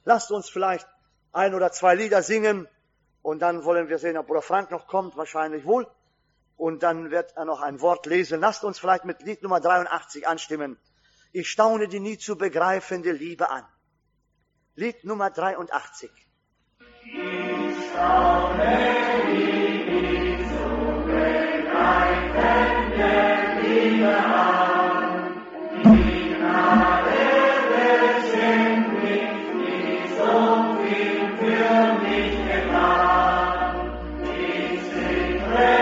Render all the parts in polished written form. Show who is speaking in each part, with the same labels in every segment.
Speaker 1: Lasst uns vielleicht 1 oder 2 Lieder singen und dann wollen wir sehen, ob Bruder Frank noch kommt, wahrscheinlich wohl. Und dann wird er noch ein Wort lesen. Lasst uns vielleicht mit Lied Nummer 83 anstimmen. Ich staune die nie zu begreifende Liebe an. Lied Nummer 83.
Speaker 2: Ich staune die nie zu begreifende Liebe an. Die Gnade beschenkt mich, die so viel für mich getan. Ich sittere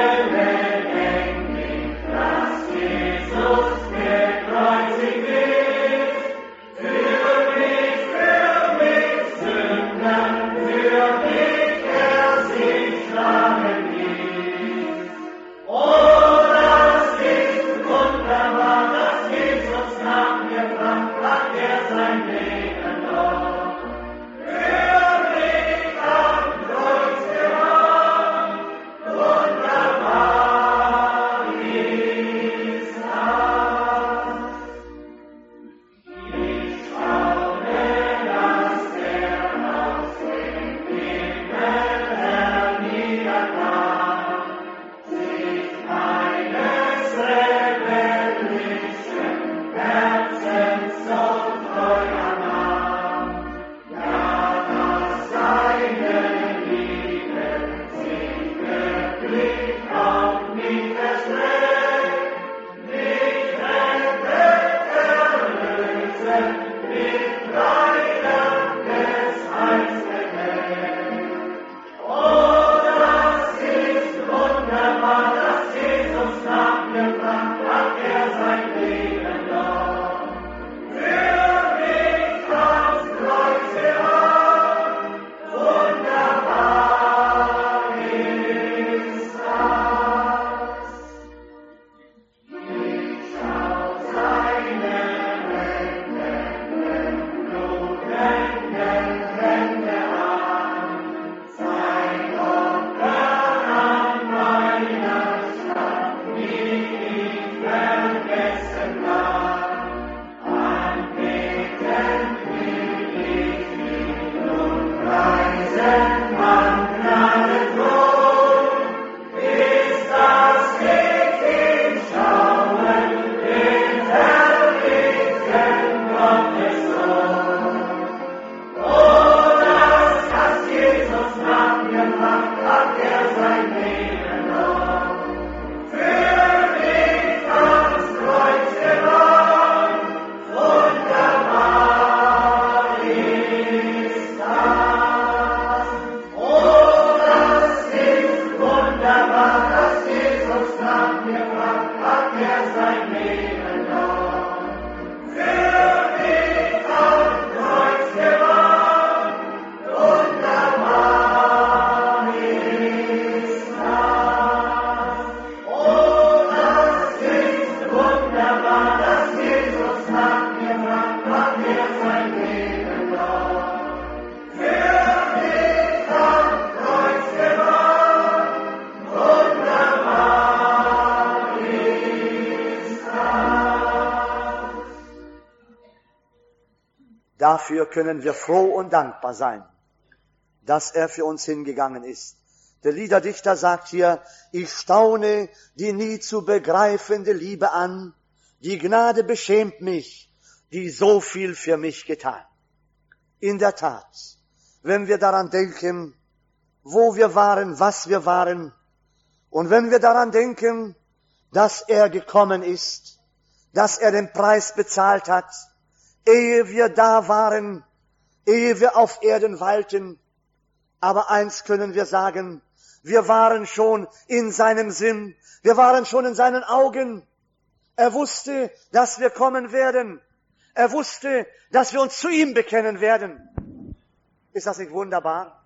Speaker 1: Dafür können wir froh und dankbar sein, dass er für uns hingegangen ist. Der Liederdichter sagt hier, ich staune die nie zu begreifende Liebe an, die Gnade beschämt mich, die so viel für mich getan. In der Tat, wenn wir daran denken, wo wir waren, was wir waren, und wenn wir daran denken, dass er gekommen ist, dass er den Preis bezahlt hat, ehe wir da waren, ehe wir auf Erden weilten. Aber eins können wir sagen, wir waren schon in seinem Sinn, wir waren schon in seinen Augen. Er wusste, dass wir kommen werden. Er wusste, dass wir uns zu ihm bekennen werden. Ist das nicht wunderbar?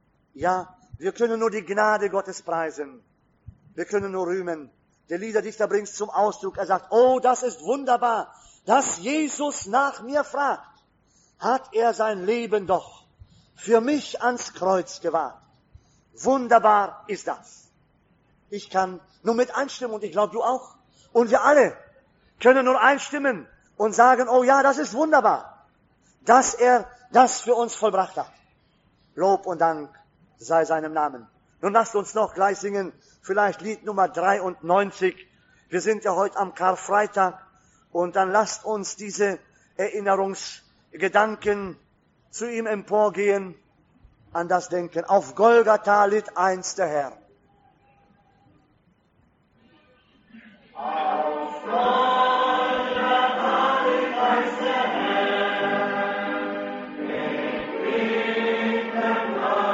Speaker 1: Ja, wir können nur die Gnade Gottes preisen. Wir können nur rühmen. Der Liederdichter bringt es zum Ausdruck. Er sagt, oh, das ist wunderbar, dass Jesus nach mir fragt. Hat er sein Leben doch für mich ans Kreuz gewagt. Wunderbar ist das. Ich kann nur mit einstimmen und ich glaube, du auch. Und wir alle können nur einstimmen und sagen, oh ja, das ist wunderbar, dass er das für uns vollbracht hat. Lob und Dank sei seinem Namen. Nun lasst uns noch gleich singen, vielleicht Lied Nummer 93. Wir sind ja heute am Karfreitag und dann lasst uns diese Erinnerungsgedanken zu ihm emporgehen, an das Denken. Auf Golgatha litt einst der Herr.
Speaker 2: Auf Golgatha litt einst der Herr, mit dem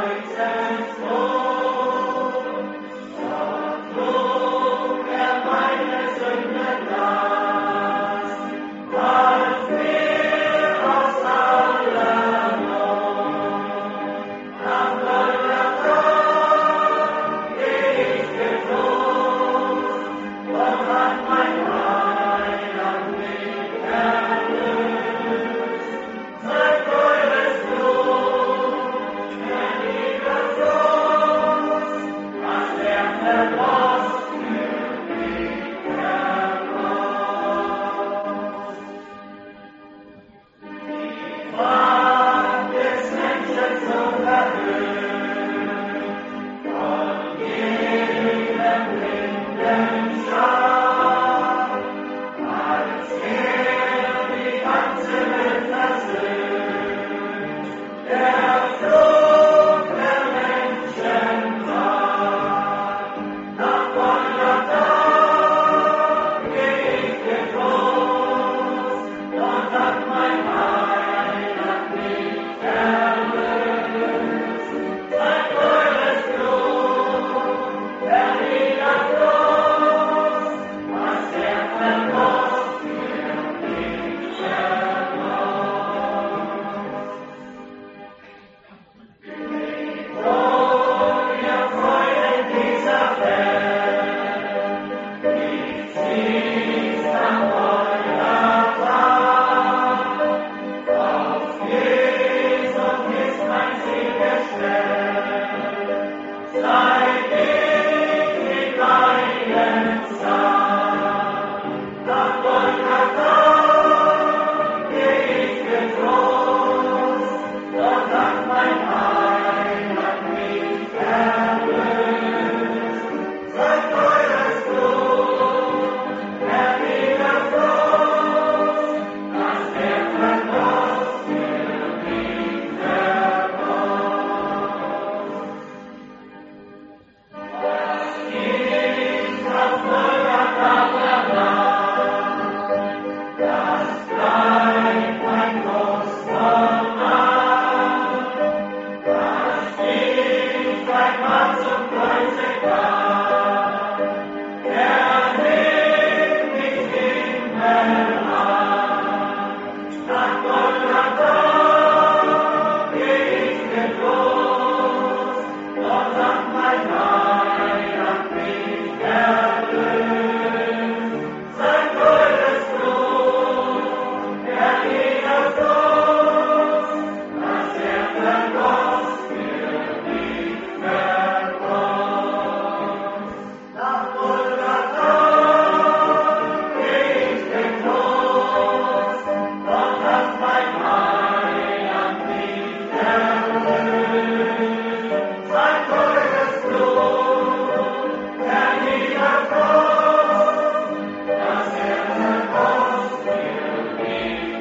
Speaker 2: Kreuzestod, dort trug meine Sünden Last, als wir aus aller Not. Am Golgatha geh ich getrost, dort hat mein Heiland mich erlöst. Sein teures Blut, der lieber Trost, was er vergoss für mich vergoss. Die Macht des Menschen so verhöhnt, von jedem blinden Schar, als die ganze Welt versöhnt, der Fluch der Menschen war. Nach Golgatha geh ich getrost, dort hat mein Heiland mich erlöst. Sein teures Blut, der lieber Trost, was er vergoss für mich vergoss. Ihr Freunde dieser Welt, ich zieh's nach Golgatha. Auf Jesus ist mein Ziel gestellt. Seit ich in deinen sah, nach Golgatha geh ich getrost, dort hat mein Heiland mich erlöst. Sein teures Blut, der lieber Trost, was er vergoss für mich vergoss. Was ich auf Golgatha verlangt, das bleibt mein kostbar Macht. Was ich beim Mann zum Kreuze gab, der nimmt mich Himmel an. Nach Golgatha geh ich getrost, dort hat mein Heiland mich erlöst. Sein teures Blut, der lieber Trost, was er vergoss für mich vergoss. Nach Golgatha geh ich getrost, dort hat mein Heiland mich erlöst. Sein teures Blut, der lieber Trost, was er vergoss für mich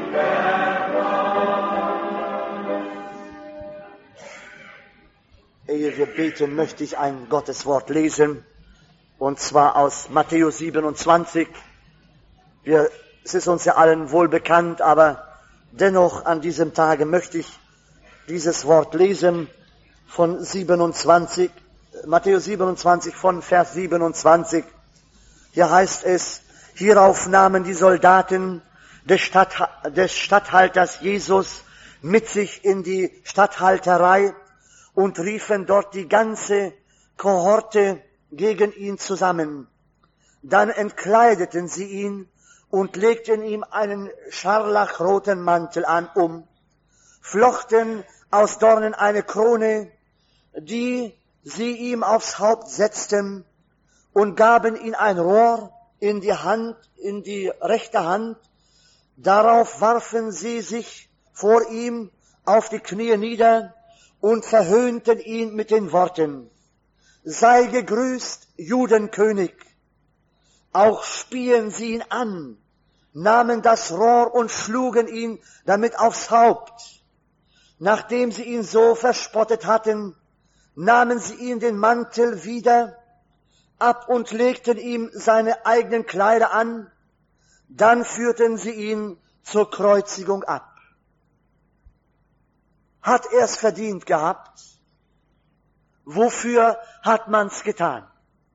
Speaker 2: vergoss.
Speaker 1: Ehe wir beten, möchte ich ein Gotteswort lesen, und zwar aus Matthäus 27. Es ist uns ja allen wohl bekannt, aber dennoch an diesem Tage möchte ich dieses Wort lesen von 27, Matthäus 27 von Vers 27. Hier heißt es: Hierauf nahmen die Soldaten des Statthalters Jesus mit sich in die Statthalterei und riefen dort die ganze Kohorte gegen ihn zusammen. Dann entkleideten sie ihn und legten ihm einen scharlachroten Mantel an, flochten aus Dornen eine Krone, die sie ihm aufs Haupt setzten, und gaben ihm ein Rohr in die rechte Hand. Darauf warfen sie sich vor ihm auf die Knie nieder und verhöhnten ihn mit den Worten: Sei gegrüßt, Judenkönig. Auch spien sie ihn an, nahmen das Rohr und schlugen ihn damit aufs Haupt. Nachdem sie ihn so verspottet hatten, nahmen sie ihm den Mantel wieder ab und legten ihm seine eigenen Kleider an. Dann führten sie ihn zur Kreuzigung ab. Hat er es verdient gehabt? Wofür hat man's getan?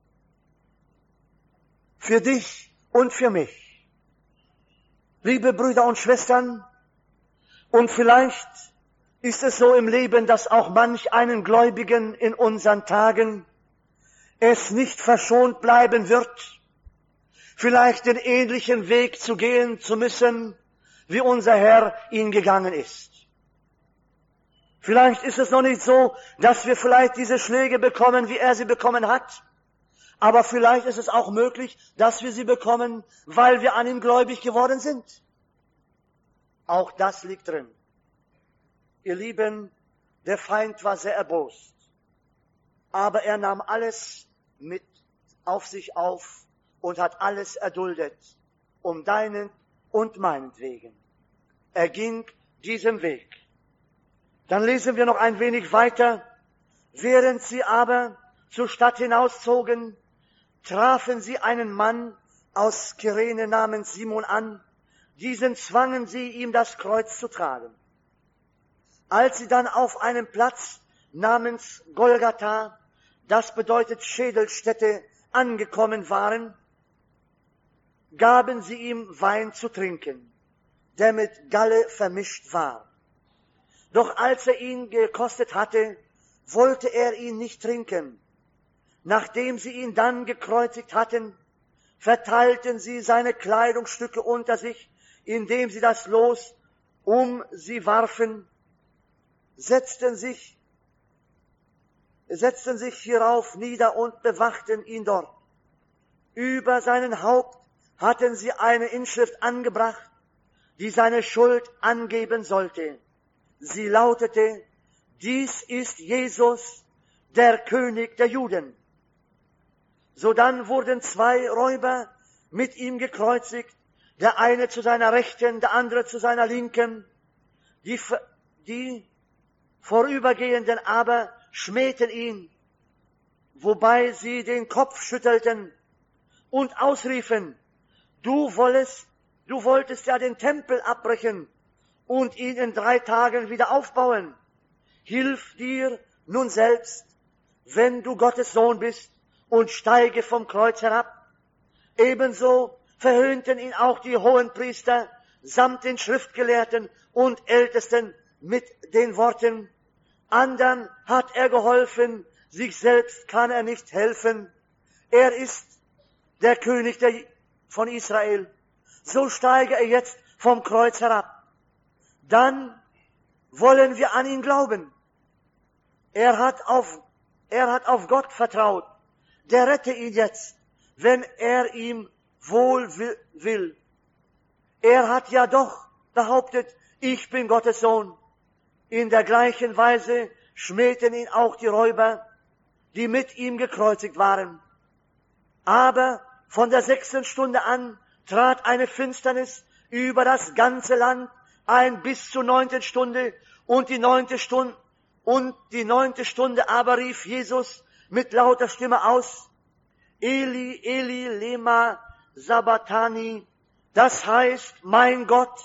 Speaker 1: Für dich und für mich. Liebe Brüder und Schwestern, und vielleicht ist es so im Leben, dass auch manch einen Gläubigen in unseren Tagen es nicht verschont bleiben wird, vielleicht den ähnlichen Weg zu gehen zu müssen, wie unser Herr ihn gegangen ist. Vielleicht ist es noch nicht so, dass wir vielleicht diese Schläge bekommen, wie er sie bekommen hat. Aber vielleicht ist es auch möglich, dass wir sie bekommen, weil wir an ihm gläubig geworden sind. Auch das liegt drin. Ihr Lieben, der Feind war sehr erbost. Aber er nahm alles mit auf sich auf und hat alles erduldet, um deinen und meinetwegen. Er ging diesem Weg. Dann lesen wir noch ein wenig weiter. Während sie aber zur Stadt hinauszogen, trafen sie einen Mann aus Kyrene namens Simon an. Diesen zwangen sie, ihm das Kreuz zu tragen. Als sie dann auf einem Platz namens Golgatha, das bedeutet Schädelstätte, angekommen waren, gaben sie ihm Wein zu trinken, der mit Galle vermischt war. Doch als er ihn gekostet hatte, wollte er ihn nicht trinken. Nachdem sie ihn dann gekreuzigt hatten, verteilten sie seine Kleidungsstücke unter sich, indem sie das Los um sie warfen, setzten sich hierauf nieder und bewachten ihn dort. Über seinen Haupt hatten sie eine Inschrift angebracht, die seine Schuld angeben sollte. Sie lautete: Dies ist Jesus, der König der Juden. Sodann wurden 2 Räuber mit ihm gekreuzigt, der eine zu seiner Rechten, der andere zu seiner Linken. Die Vorübergehenden aber schmähten ihn, wobei sie den Kopf schüttelten und ausriefen: Du wolltest ja den Tempel abbrechen und ihn in 3 Tagen wieder aufbauen. Hilf dir nun selbst, wenn du Gottes Sohn bist, und steige vom Kreuz herab. Ebenso verhöhnten ihn auch die Hohenpriester samt den Schriftgelehrten und Ältesten mit den Worten: Andern hat er geholfen, sich selbst kann er nicht helfen. Er ist der König von Israel. So steige er jetzt vom Kreuz herab. Dann wollen wir an ihn glauben. Er hat auf Gott vertraut. Der rette ihn jetzt, wenn er ihm wohl will. Er hat ja doch behauptet, ich bin Gottes Sohn. In der gleichen Weise schmähten ihn auch die Räuber, die mit ihm gekreuzigt waren. Aber von der 6. Stunde an trat eine Finsternis über das ganze Land ein bis zur 9. Stunde, und die 9. Stunde aber rief Jesus mit lauter Stimme aus: Eli, Eli, lema sabachthani. Das heißt: mein Gott,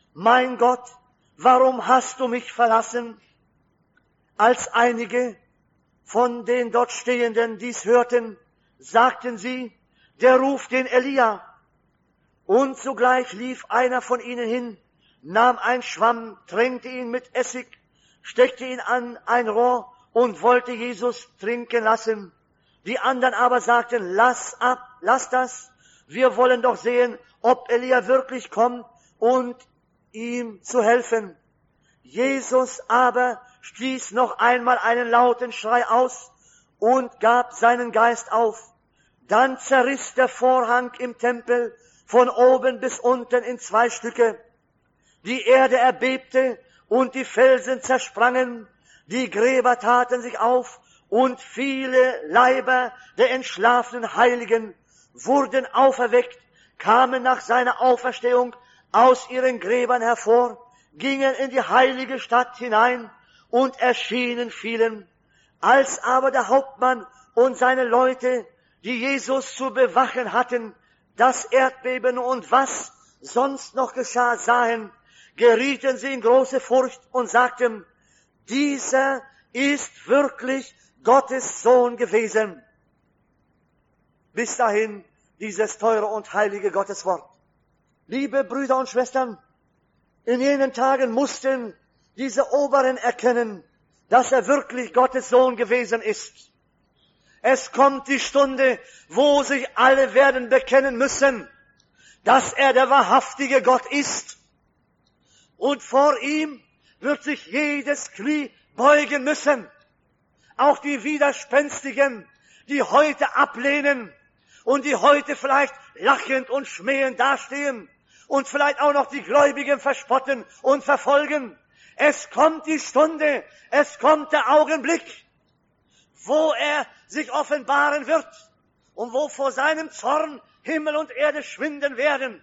Speaker 1: warum hast du mich verlassen? Als einige von den dort Stehenden dies hörten, sagten sie: der ruft den Elia. Und sogleich lief einer von ihnen hin, nahm ein Schwamm, tränkte ihn mit Essig, steckte ihn an ein Rohr und wollte Jesus trinken lassen. Die anderen aber sagten: lass das, wir wollen doch sehen, ob Elia wirklich kommt und ihm zu helfen. Jesus aber stieß noch einmal einen lauten Schrei aus und gab seinen Geist auf. Dann zerriss der Vorhang im Tempel von oben bis unten in 2 Stücke. Die Erde erbebte und die Felsen zersprangen, die Gräber taten sich auf, und viele Leiber der entschlafenen Heiligen wurden auferweckt, kamen nach seiner Auferstehung aus ihren Gräbern hervor, gingen in die heilige Stadt hinein und erschienen vielen. Als aber der Hauptmann und seine Leute, die Jesus zu bewachen hatten, das Erdbeben und was sonst noch geschah, sahen, gerieten sie in große Furcht und sagten, dieser ist wirklich Gottes Sohn gewesen. Bis dahin dieses teure und heilige Gotteswort. Liebe Brüder und Schwestern, in jenen Tagen mussten diese Oberen erkennen, dass er wirklich Gottes Sohn gewesen ist. Es kommt die Stunde, wo sich alle werden bekennen müssen, dass er der wahrhaftige Gott ist. Und vor ihm wird sich jedes Knie beugen müssen. Auch die Widerspenstigen, die heute ablehnen und die heute vielleicht lachend und schmähend dastehen und vielleicht auch noch die Gläubigen verspotten und verfolgen. Es kommt die Stunde, es kommt der Augenblick, wo er sich offenbaren wird und wo vor seinem Zorn Himmel und Erde schwinden werden.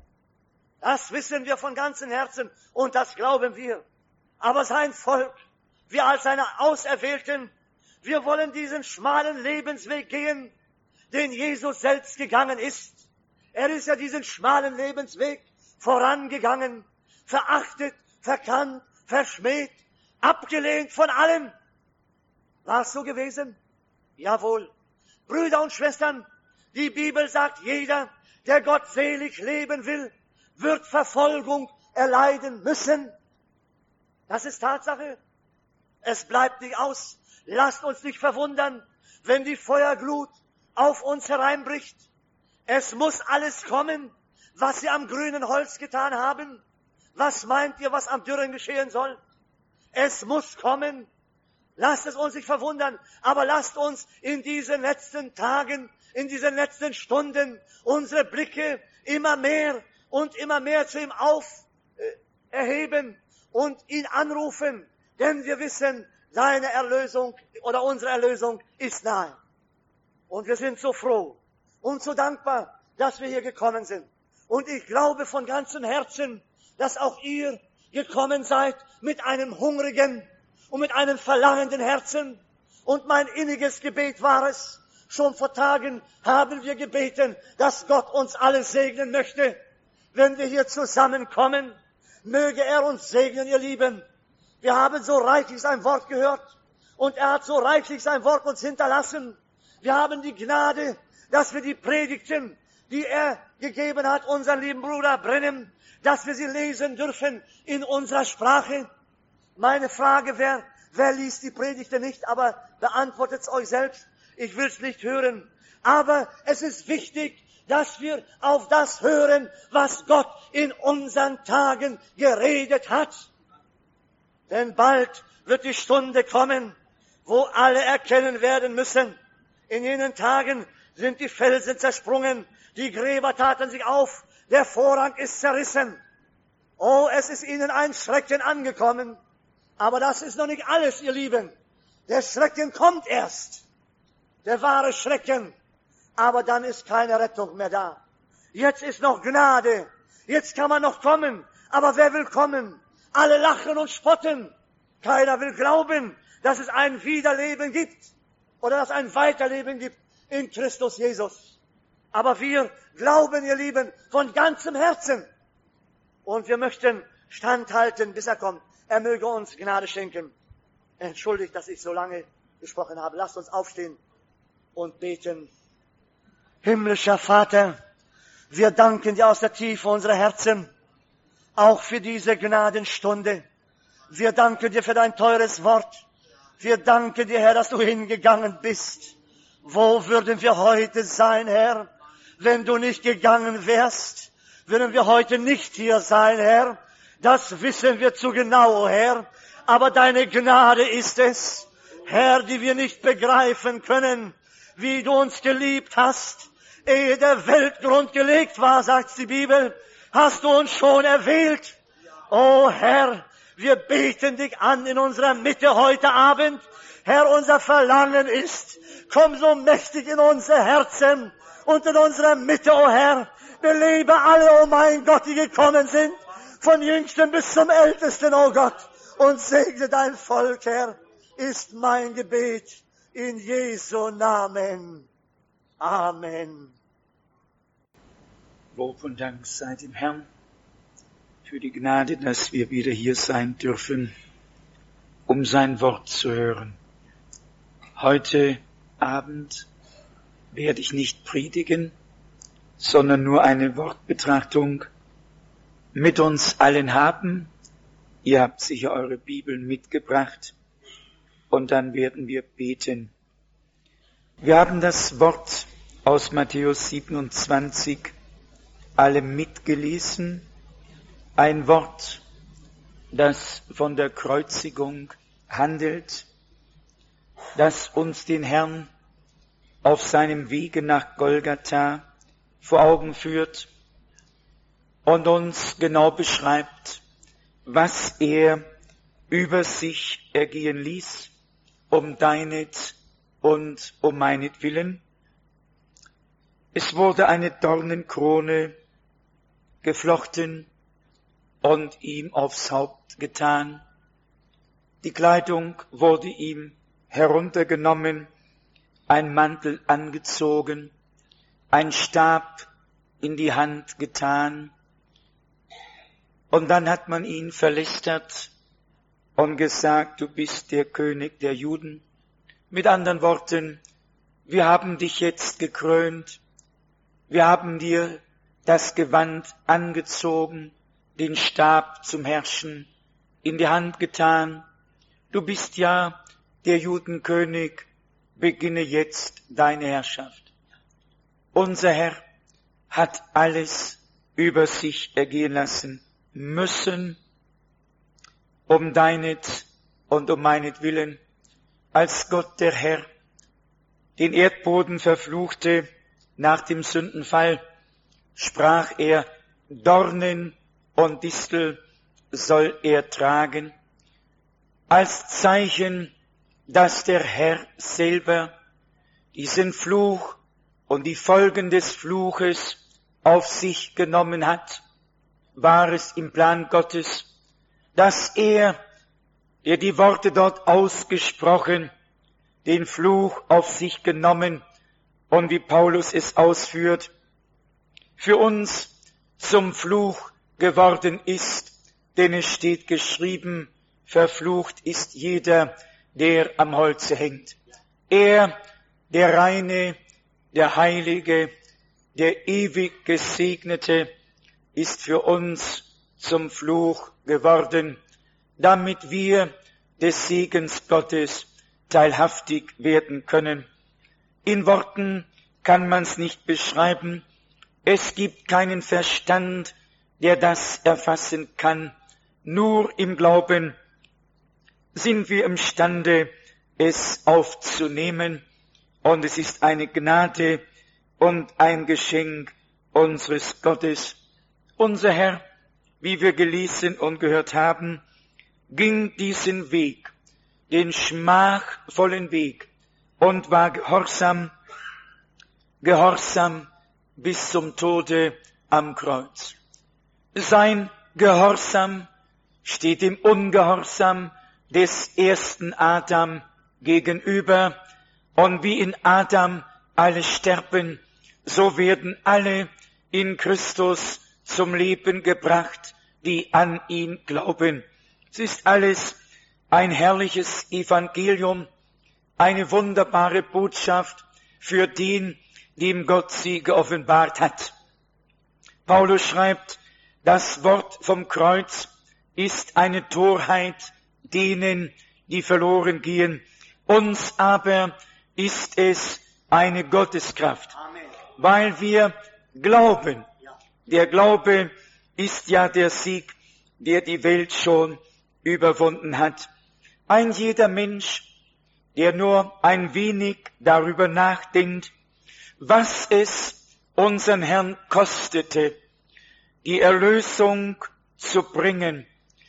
Speaker 1: Das wissen wir von ganzem Herzen und das glauben wir. Aber sein Volk, wir als seine Auserwählten, wir wollen diesen schmalen Lebensweg gehen, den Jesus selbst gegangen ist. Er ist ja diesen schmalen Lebensweg vorangegangen, verachtet, verkannt, verschmäht, abgelehnt von allen. War es so gewesen? Jawohl. Brüder und Schwestern, die Bibel sagt, jeder, der gottselig leben will, wird Verfolgung erleiden müssen. Das ist Tatsache. Es bleibt nicht aus. Lasst uns nicht verwundern, wenn die Feuerglut auf uns hereinbricht. Es muss alles kommen, was sie am grünen Holz getan haben. Was meint ihr, was am Dürren geschehen soll? Es muss kommen. Lasst es uns nicht verwundern, aber lasst uns in diesen letzten Tagen, in diesen letzten Stunden unsere Blicke immer mehr und immer mehr zu ihm erheben und ihn anrufen, denn wir wissen, seine Erlösung oder unsere Erlösung ist nahe. Und wir sind so froh und so dankbar, dass wir hier gekommen sind. Und ich glaube von ganzem Herzen, dass auch ihr gekommen seid mit einem hungrigen und mit einem verlangenden Herzen. Und mein inniges Gebet war es, schon vor Tagen haben wir gebeten, dass Gott uns alle segnen möchte, wenn wir hier zusammenkommen. Möge er uns segnen, ihr Lieben. Wir haben so reichlich sein Wort gehört und er hat so reichlich sein Wort uns hinterlassen. Wir haben die Gnade, dass wir die Predigten, die er gegeben hat, unseren lieben Bruder Brennem, dass wir sie lesen dürfen in unserer Sprache. Meine Frage wäre, wer liest die Predigten nicht, aber beantwortet es euch selbst. Ich will es nicht hören. Aber es ist wichtig, dass wir auf das hören, was Gott in unseren Tagen geredet hat. Denn bald wird die Stunde kommen, wo alle erkennen werden müssen. In jenen Tagen sind die Felsen zersprungen, die Gräber taten sich auf, der Vorhang ist zerrissen. Oh, es ist ihnen ein Schrecken angekommen. Aber das ist noch nicht alles, ihr Lieben. Der Schrecken kommt erst. Der wahre Schrecken. Aber dann ist keine Rettung mehr da. Jetzt ist noch Gnade. Jetzt kann man noch kommen. Aber wer will kommen? Alle lachen und spotten. Keiner will glauben, dass es ein Wiederleben gibt. Oder dass es ein Weiterleben gibt in Christus Jesus. Aber wir glauben, ihr Lieben, von ganzem Herzen. Und wir möchten standhalten, bis er kommt. Er möge uns Gnade schenken. Entschuldigt, dass ich so lange gesprochen habe. Lasst uns aufstehen und beten. Himmlischer Vater, wir danken dir aus der Tiefe unserer Herzen, auch für diese Gnadenstunde. Wir danken dir für dein teures Wort. Wir danken dir, Herr, dass du hingegangen bist. Wo würden wir heute sein, Herr, wenn du nicht gegangen wärst? Würden wir heute nicht hier sein, Herr? Das wissen wir zu genau, Herr. Aber deine Gnade ist es, Herr, die wir nicht begreifen können, wie du uns geliebt hast. Ehe der Weltgrund gelegt war, sagt die Bibel, hast du uns schon erwählt. O Herr, Wir beten dich an in unserer Mitte heute Abend. Herr, unser Verlangen ist, komm so mächtig in unser Herzen und in unserer Mitte, o Herr. Belebe alle, o mein Gott, die gekommen sind, von Jüngsten bis zum Ältesten, o Gott, und segne dein Volk, Herr, ist mein Gebet in Jesu Namen. Amen.
Speaker 3: Lob und Dank sei dem Herrn für die Gnade, dass wir wieder hier sein dürfen, um sein Wort zu hören. Heute Abend werde ich nicht predigen, sondern nur eine Wortbetrachtung mit uns allen haben. Ihr habt sicher eure Bibeln mitgebracht und dann werden wir beten. Wir haben das Wort aus Matthäus 27 alle mitgelesen. Ein Wort, das von der Kreuzigung handelt, das uns den Herrn auf seinem Wege nach Golgatha vor Augen führt und uns genau beschreibt, was er über sich ergehen ließ, um deinet und um meinetwillen. Es wurde eine Dornenkrone geflochten und ihm aufs Haupt getan. Die Kleidung wurde ihm heruntergenommen, ein Mantel angezogen, ein Stab in die Hand getan. Und dann hat man ihn verlästert und gesagt, du bist der König der Juden. Mit anderen Worten, wir haben dich jetzt gekrönt, wir haben dir das Gewand angezogen, den Stab zum Herrschen in die Hand getan. Du bist ja der Judenkönig, beginne jetzt deine Herrschaft. Unser Herr hat alles über sich ergehen lassen müssen, um deinet und um meinetwillen. Als Gott der Herr den Erdboden verfluchte nach dem Sündenfall, sprach er, Dornen und Distel soll er tragen, als Zeichen, dass der Herr selber diesen Fluch und die Folgen des Fluches auf sich genommen hat, war es im Plan Gottes, dass er, der die Worte dort ausgesprochen, den Fluch auf sich genommen und wie Paulus es ausführt, für uns zum Fluch geworden ist, denn es steht geschrieben, verflucht ist jeder, der am Holze hängt. Er, der Reine, der Heilige, der ewig Gesegnete, ist für uns zum Fluch geworden, damit wir des Segens Gottes teilhaftig werden können. In Worten kann man's nicht beschreiben. Es gibt keinen Verstand, der das erfassen kann. Nur im Glauben sind wir imstande, es aufzunehmen. Und es ist eine Gnade und ein Geschenk unseres Gottes. Unser Herr, wie wir gelesen und gehört haben, ging diesen Weg, den schmachvollen Weg, und war gehorsam bis zum Tode am Kreuz. Sein Gehorsam steht dem Ungehorsam des ersten Adam gegenüber, und wie in Adam alle sterben, so werden alle in Christus zum Leben gebracht, die an ihn glauben. Es ist alles ein herrliches Evangelium, eine wunderbare Botschaft für den, dem Gott sie geoffenbart hat. Paulus schreibt, das Wort vom Kreuz ist eine Torheit denen, die verloren gehen. Uns aber ist es eine Gotteskraft, weil wir glauben. Der Glaube ist ja der Sieg, der die Welt schon überwunden hat. Ein jeder Mensch, der nur ein wenig darüber nachdenkt, was es unseren Herrn kostete, die Erlösung zu bringen,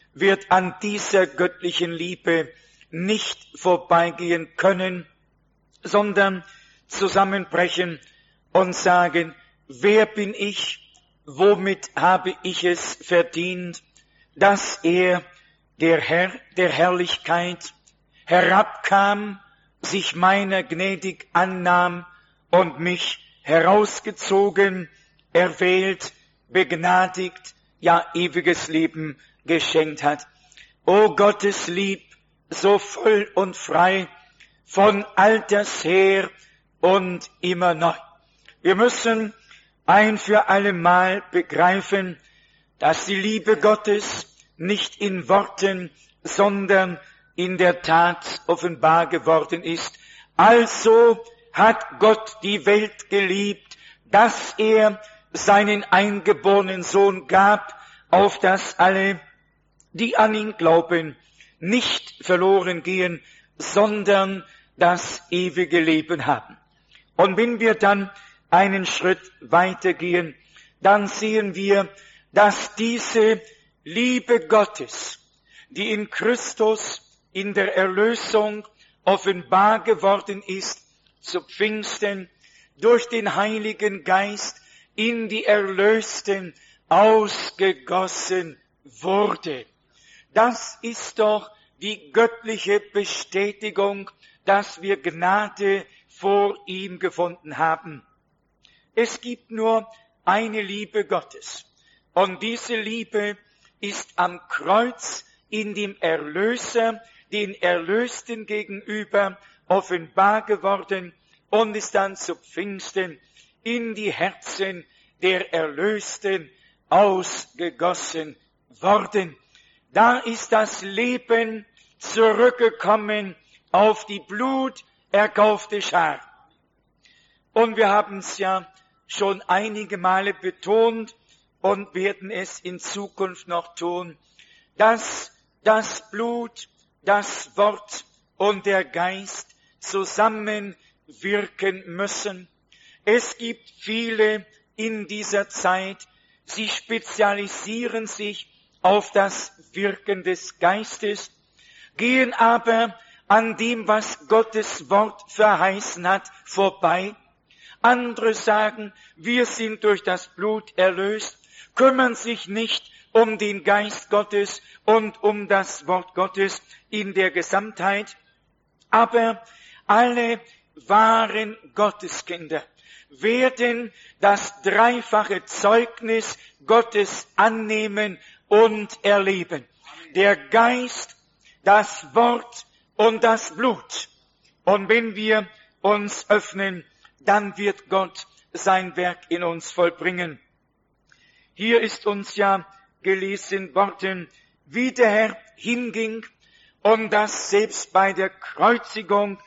Speaker 3: wird an dieser göttlichen Liebe nicht vorbeigehen können, sondern zusammenbrechen und sagen, wer bin ich, womit habe ich es verdient, dass er, der Herr der Herrlichkeit, herabkam, sich meiner gnädig annahm und mich herausgezogen, erwählt, begnadigt, ja ewiges Leben geschenkt hat. O Gottes Lieb, so voll und frei, von alters her und immer neu. Wir müssen ein für allemal begreifen, dass die Liebe Gottes nicht in Worten, sondern in der Tat offenbar geworden ist. Also hat Gott die Welt geliebt, dass er seinen eingeborenen Sohn gab, auf dass alle, die an ihn glauben, nicht verloren gehen, sondern das ewige Leben haben. Und wenn wir dann einen Schritt weitergehen, dann sehen wir, dass diese Liebe Gottes, die in Christus in der Erlösung offenbar geworden ist, zu Pfingsten durch den Heiligen Geist in die Erlösten ausgegossen wurde. Das ist doch die göttliche Bestätigung, dass wir Gnade vor ihm gefunden haben. Es gibt nur eine Liebe Gottes. Und diese Liebe ist am Kreuz in dem Erlöser, den Erlösten gegenüber offenbar geworden und ist dann zu Pfingsten in die Herzen der Erlösten ausgegossen worden. Da ist das Leben zurückgekommen auf die bluterkaufte Schar. Und wir haben es ja schon einige Male betont und werden es in Zukunft noch tun, dass das Blut, das Wort und der Geist zusammenwirken müssen. Es gibt viele in dieser Zeit, sie spezialisieren sich auf das Wirken des Geistes, gehen aber an dem, was Gottes Wort verheißen hat, vorbei. Andere sagen, wir sind durch das Blut erlöst, kümmern sich nicht um den Geist Gottes und um das Wort Gottes in der Gesamtheit. Aber alle wahren Gotteskinder werden das dreifache Zeugnis Gottes annehmen und erleben. Der Geist, das Wort und das Blut. Und wenn wir uns öffnen, dann wird Gott sein Werk in uns vollbringen. Hier ist uns ja gelesen worden, wie der Herr hinging und dass selbst bei der Kreuzigung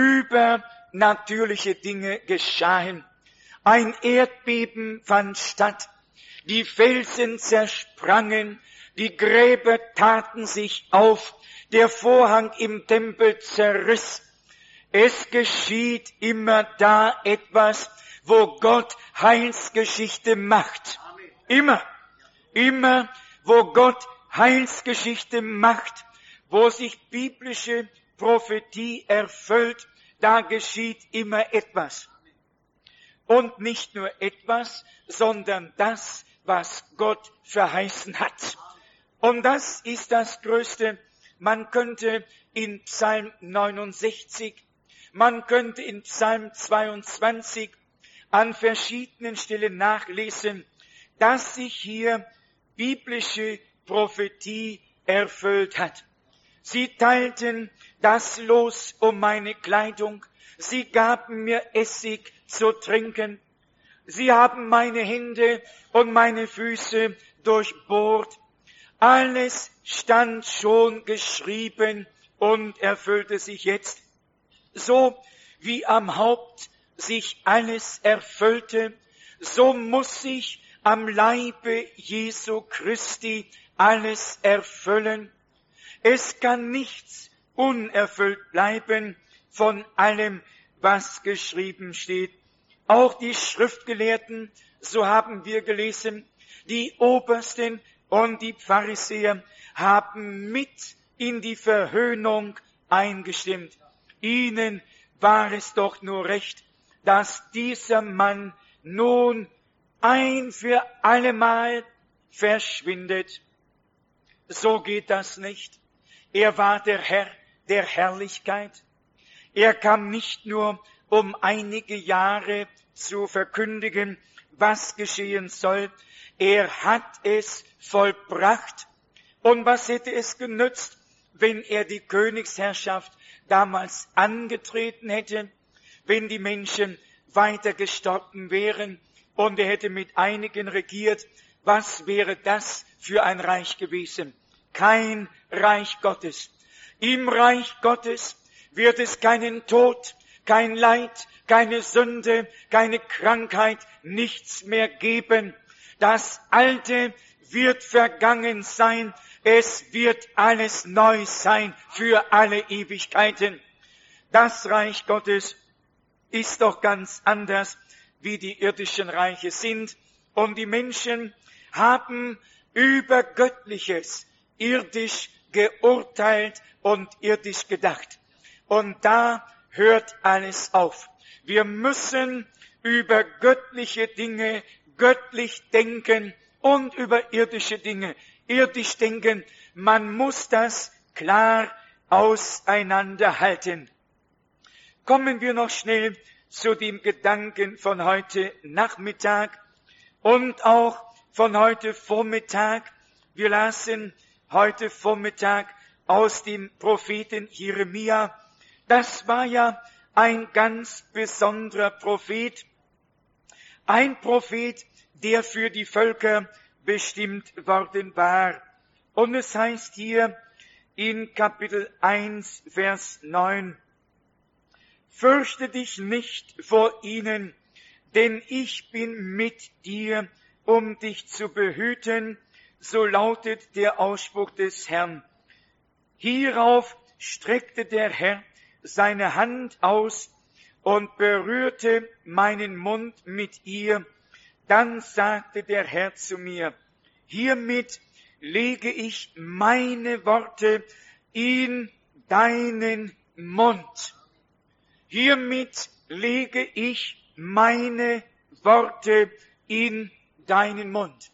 Speaker 3: übernatürliche Dinge geschahen. Ein Erdbeben fand statt, die Felsen zersprangen, die Gräber taten sich auf, der Vorhang im Tempel zerriss. Es geschieht immer da etwas, wo Gott Heilsgeschichte macht. Immer, wo Gott Heilsgeschichte macht, wo sich biblische Prophetie erfüllt, da geschieht immer etwas. Und nicht nur etwas, sondern das, was Gott verheißen hat. Und das ist das Größte. Man könnte in Psalm 69, man könnte in Psalm 22 an verschiedenen Stellen nachlesen, dass sich hier biblische Prophetie erfüllt hat. Sie teilten das Los um meine Kleidung, sie gaben mir Essig zu trinken, sie haben meine Hände und meine Füße durchbohrt. Alles stand schon geschrieben und erfüllte sich jetzt. So wie am Haupt sich alles erfüllte, so muss sich am Leibe Jesu Christi alles erfüllen. Es kann nichts unerfüllt bleiben von allem, was geschrieben steht. Auch die Schriftgelehrten, so haben wir gelesen, die Obersten und die Pharisäer haben mit in die Verhöhnung eingestimmt. Ihnen war es doch nur recht, dass dieser Mann nun ein für allemal verschwindet. So geht das nicht. Er war der Herr der Herrlichkeit. Er kam nicht nur, um einige Jahre zu verkündigen, was geschehen soll. Er hat es vollbracht. Und was hätte es genützt, wenn er die Königsherrschaft damals angetreten hätte, wenn die Menschen weiter gestorben wären und er hätte mit einigen regiert? Was wäre das für ein Reich gewesen? Kein Reich Gottes. Im Reich Gottes wird es keinen Tod, kein Leid, keine Sünde, keine Krankheit, nichts mehr geben. Das Alte wird vergangen sein. Es wird alles neu sein für alle Ewigkeiten. Das Reich Gottes ist doch ganz anders, wie die irdischen Reiche sind. Und die Menschen haben über Göttliches irdisch geurteilt und irdisch gedacht. Und da hört alles auf. Wir müssen über göttliche Dinge göttlich denken und über irdische Dinge irdisch denken. Man muss das klar auseinanderhalten. Kommen wir noch schnell zu dem Gedanken von heute Nachmittag und auch von heute Vormittag. Wir lasen heute Vormittag aus dem Propheten Jeremia. Das war ja ein ganz besonderer Prophet. Ein Prophet, der für die Völker bestimmt worden war. Und es heißt hier in Kapitel 1, Vers 9, Fürchte dich nicht vor ihnen, denn ich bin mit dir, um dich zu behüten, so lautet der Ausspruch des Herrn. Hierauf streckte der Herr seine Hand aus und berührte meinen Mund mit ihr. Dann sagte der Herr zu mir, hiermit lege ich meine Worte in deinen Mund. Hiermit lege ich meine Worte in deinen Mund.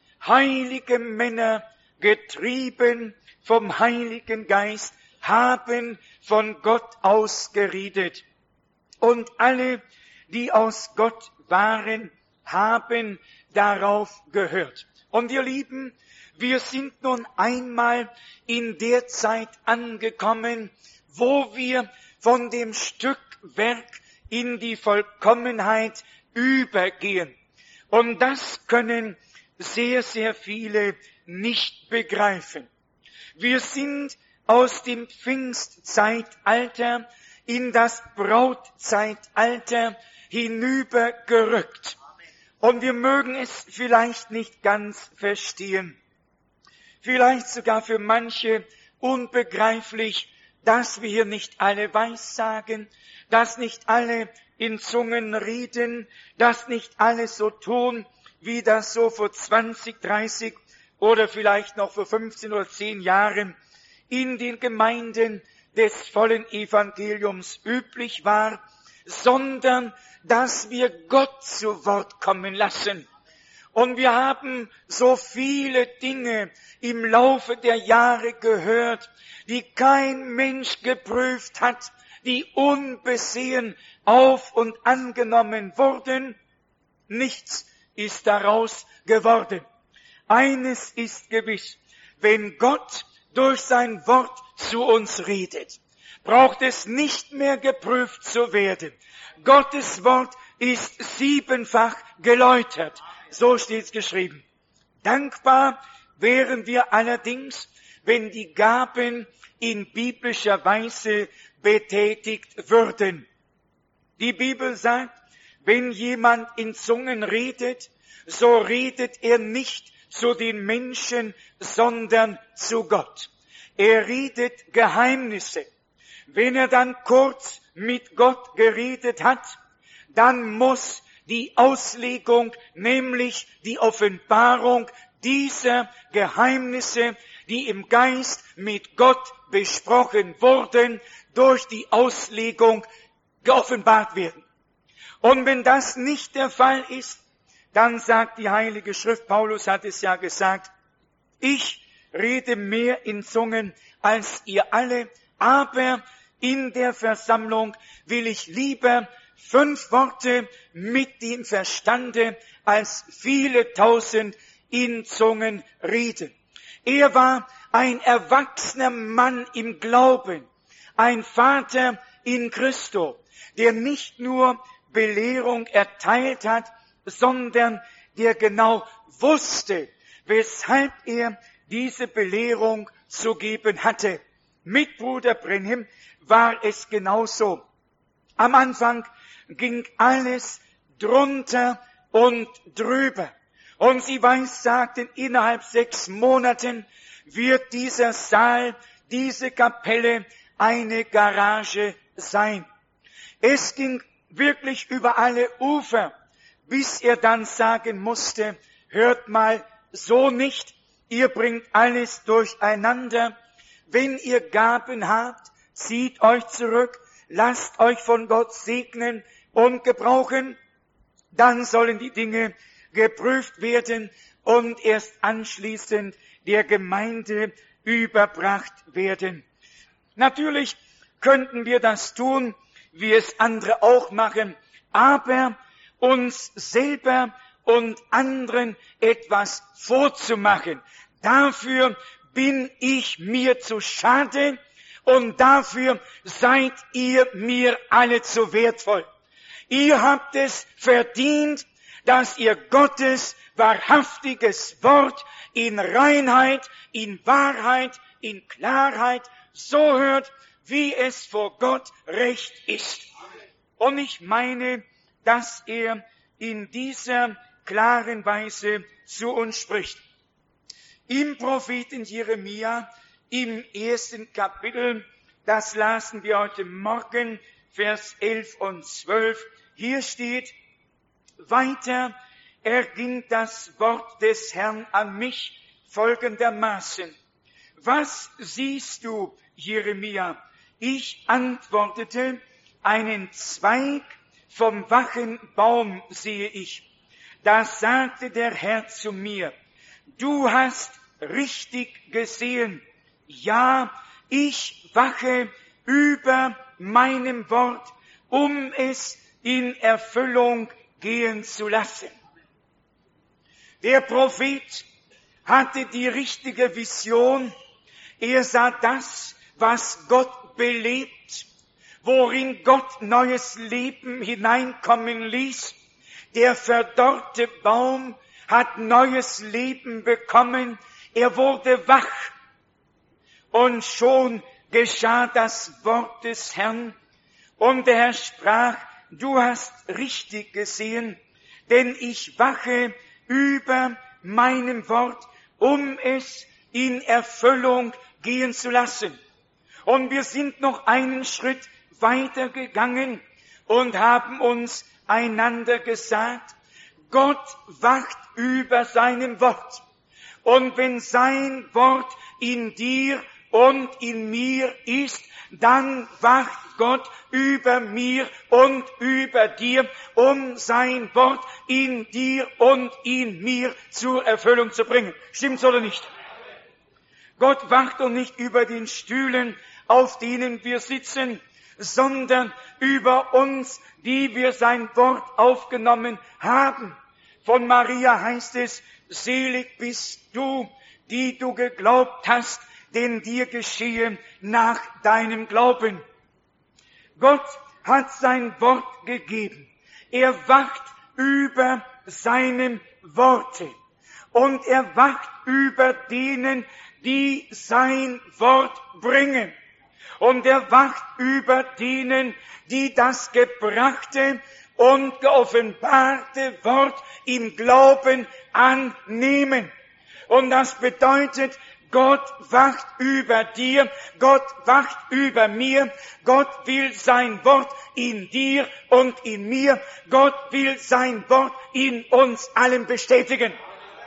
Speaker 3: Heilige Männer, getrieben vom Heiligen Geist, haben von Gott aus geredet. Und alle, die aus Gott waren, haben darauf gehört. Und ihr Lieben, wir sind nun einmal in der Zeit angekommen, wo wir von dem Stückwerk in die Vollkommenheit übergehen. Und das können sehr, sehr viele nicht begreifen. Wir sind aus dem Pfingstzeitalter in das Brautzeitalter hinübergerückt. Und wir mögen es vielleicht nicht ganz verstehen. Vielleicht sogar für manche unbegreiflich, dass wir hier nicht alle Weissagen, dass nicht alle in Zungen reden, dass nicht alle so tun, wie das so vor 20, 30 oder vielleicht noch vor 15 oder 10 Jahren in den Gemeinden des vollen Evangeliums üblich war, sondern dass wir Gott zu Wort kommen lassen. Und wir haben so viele Dinge im Laufe der Jahre gehört, die kein Mensch geprüft hat, die unbesehen auf und angenommen wurden. Nichts ist daraus geworden. Eines ist gewiss, wenn Gott durch sein Wort zu uns redet, braucht es nicht mehr geprüft zu werden. Gottes Wort ist 7-fach geläutert. So steht's geschrieben. Dankbar wären wir allerdings, wenn die Gaben in biblischer Weise betätigt würden. Die Bibel sagt, wenn jemand in Zungen redet, so redet er nicht zu den Menschen, sondern zu Gott. Er redet Geheimnisse. Wenn er dann kurz mit Gott geredet hat, dann muss die Auslegung, nämlich die Offenbarung dieser Geheimnisse, die im Geist mit Gott besprochen wurden, durch die Auslegung geoffenbart werden. Und wenn das nicht der Fall ist, dann sagt die Heilige Schrift, Paulus hat es ja gesagt, ich rede mehr in Zungen als ihr alle, aber in der Versammlung will ich lieber 5 Worte mit dem Verstande als viele tausend in Zungen reden. Er war ein erwachsener Mann im Glauben, ein Vater in Christo, der nicht nur Belehrung erteilt hat, sondern der genau wusste, weshalb er diese Belehrung zu geben hatte. Mit Bruder Branham war es genauso. Am Anfang ging alles drunter und drüber. Und sie weissagten, innerhalb 6 Monaten wird dieser Saal, diese Kapelle eine Garage sein. Es ging wirklich über alle Ufer, bis er dann sagen musste, hört mal, so nicht, ihr bringt alles durcheinander. Wenn ihr Gaben habt, zieht euch zurück, lasst euch von Gott segnen und gebrauchen, dann sollen die Dinge geprüft werden und erst anschließend der Gemeinde überbracht werden. Natürlich könnten wir das tun, wie es andere auch machen, aber uns selber und anderen etwas vorzumachen, dafür bin ich mir zu schade und dafür seid ihr mir alle zu wertvoll. Ihr habt es verdient, dass ihr Gottes wahrhaftiges Wort in Reinheit, in Wahrheit, in Klarheit so hört, wie es vor Gott recht ist. Und ich meine, dass er in dieser klaren Weise zu uns spricht. Im Propheten Jeremia, im 1. Kapitel, das lasen wir heute Morgen, Vers 11 und 12, hier steht, weiter erging das Wort des Herrn an mich folgendermaßen. Was siehst du, Jeremia? Ich antwortete, einen Zweig vom wachen Baum sehe ich. Da sagte der Herr zu mir, du hast richtig gesehen. Ja, ich wache über meinem Wort, um es in Erfüllung gehen zu lassen. Der Prophet hatte die richtige Vision. Er sah das, was Gott belebt, worin Gott neues Leben hineinkommen ließ. Der verdorrte Baum hat neues Leben bekommen. Er wurde wach. Und schon geschah das Wort des Herrn. Und der Herr sprach, du hast richtig gesehen, denn ich wache über meinem Wort, um es in Erfüllung gehen zu lassen. Und wir sind noch einen Schritt weiter gegangen und haben uns einander gesagt, Gott wacht über seinem Wort. Und wenn sein Wort in dir und in mir ist, dann wacht Gott über mir und über dir, um sein Wort in dir und in mir zur Erfüllung zu bringen. Stimmt's oder nicht? Gott wacht doch nicht über den Stühlen, auf denen wir sitzen, sondern über uns, die wir sein Wort aufgenommen haben. Von Maria heißt es, selig bist du, die du geglaubt hast, denn dir geschehe nach deinem Glauben. Gott hat sein Wort gegeben. Er wacht über seinem Worte. Und er wacht über denen, die sein Wort bringen. Und er wacht über denen, die das gebrachte und geoffenbarte Wort im Glauben annehmen. Und das bedeutet, Gott wacht über dir, Gott wacht über mir, Gott will sein Wort in dir und in mir, Gott will sein Wort in uns allen bestätigen.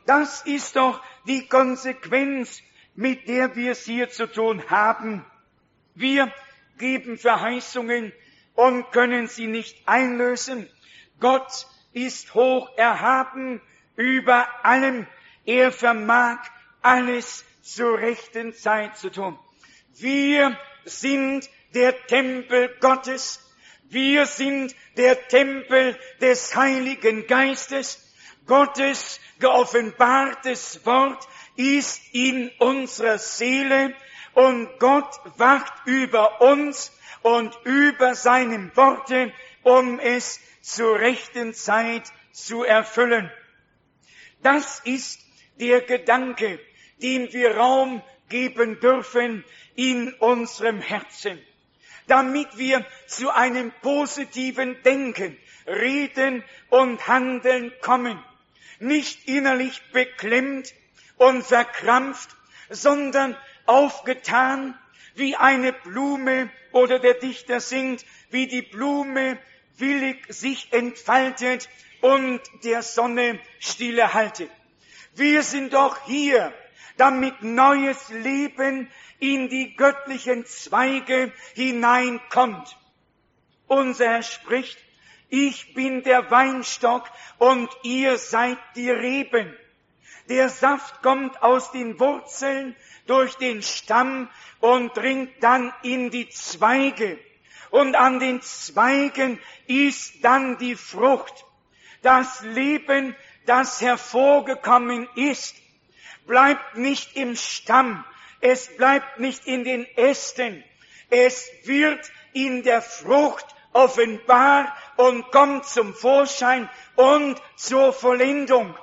Speaker 3: das ist doch die Konsequenz, mit der wir es hier zu tun haben. Wir geben Verheißungen und können sie nicht einlösen. Gott ist hoch erhaben über allem. Er vermag alles zur rechten Zeit zu tun. Wir sind der Tempel Gottes. Wir sind der Tempel des Heiligen Geistes. Gottes geoffenbartes Wort ist in unserer Seele und Gott wacht über uns und über seine Worte, um es zur rechten Zeit zu erfüllen. Das ist der Gedanke, dem wir Raum geben dürfen in unserem Herzen, damit wir zu einem positiven Denken, Reden und Handeln kommen, nicht innerlich beklemmt und verkrampft, sondern aufgetan wie eine Blume, oder der Dichter singt, wie die Blume willig sich entfaltet und der Sonne Stille haltet. Wir sind doch hier, damit neues Leben in die göttlichen Zweige hineinkommt. Unser Herr spricht, ich bin der Weinstock und ihr seid die Reben. Der Saft kommt aus den Wurzeln durch den Stamm und dringt dann in die Zweige. Und an den Zweigen ist dann die Frucht. Das Leben, das hervorgekommen ist, bleibt nicht im Stamm, es bleibt nicht in den Ästen, es wird in der Frucht offenbar und kommt zum Vorschein und zur Vollendung.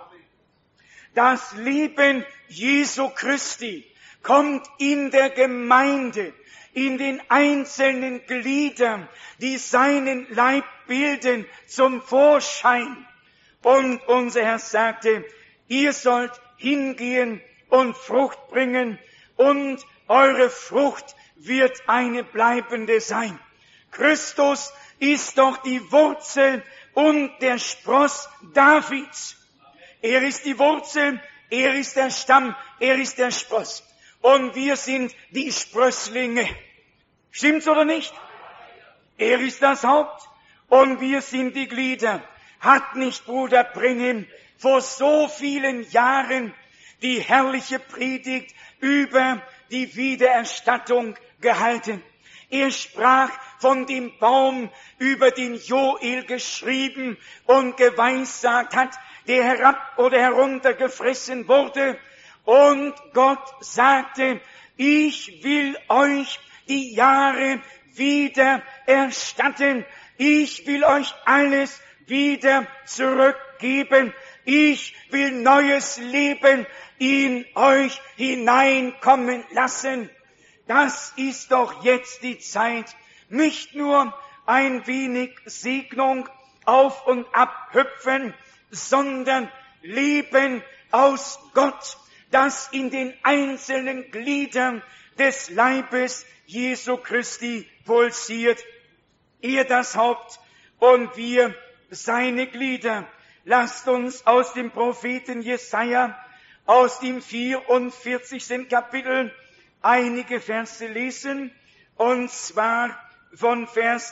Speaker 3: Das Leben Jesu Christi kommt in der Gemeinde, in den einzelnen Gliedern, die seinen Leib bilden, zum Vorschein. Und unser Herr sagte, ihr sollt hingehen und Frucht bringen, und eure Frucht wird eine bleibende sein. Christus ist doch die Wurzel und der Spross Davids. Er ist die Wurzel, er ist der Stamm, er ist der Spross. Und wir sind die Sprösslinge. Stimmt's oder nicht? Er ist das Haupt und wir sind die Glieder. Hat nicht Bruder Brenhem vor so vielen Jahren die herrliche Predigt über die Wiedererstattung gehalten? Er sprach von dem Baum, über den Joel geschrieben und geweissagt hat, der herab oder heruntergefressen wurde. Und Gott sagte, ich will euch die Jahre wieder erstatten. Ich will euch alles wieder zurückgeben. Ich will neues Leben in euch hineinkommen lassen. Das ist doch jetzt die Zeit. Nicht nur ein wenig Segnung, auf und ab hüpfen, sondern Leben aus Gott, das in den einzelnen Gliedern des Leibes Jesu Christi pulsiert. Er das Haupt und wir seine Glieder. Lasst uns aus dem Propheten Jesaja, aus dem 44. Kapitel, einige Verse lesen, und zwar von Vers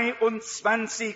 Speaker 3: 23.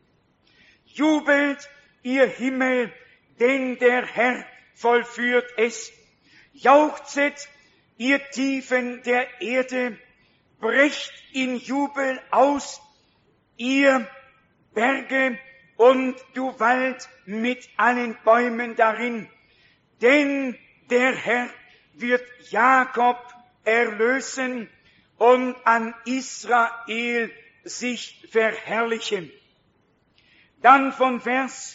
Speaker 3: Jubelt, ihr Himmel, denn der Herr vollführt es. Jauchzet, ihr Tiefen der Erde, brecht in Jubel aus, ihr Berge und du Wald mit allen Bäumen darin. Denn der Herr wird Jakob erlösen und an Israel sich verherrlichen. Dann von Vers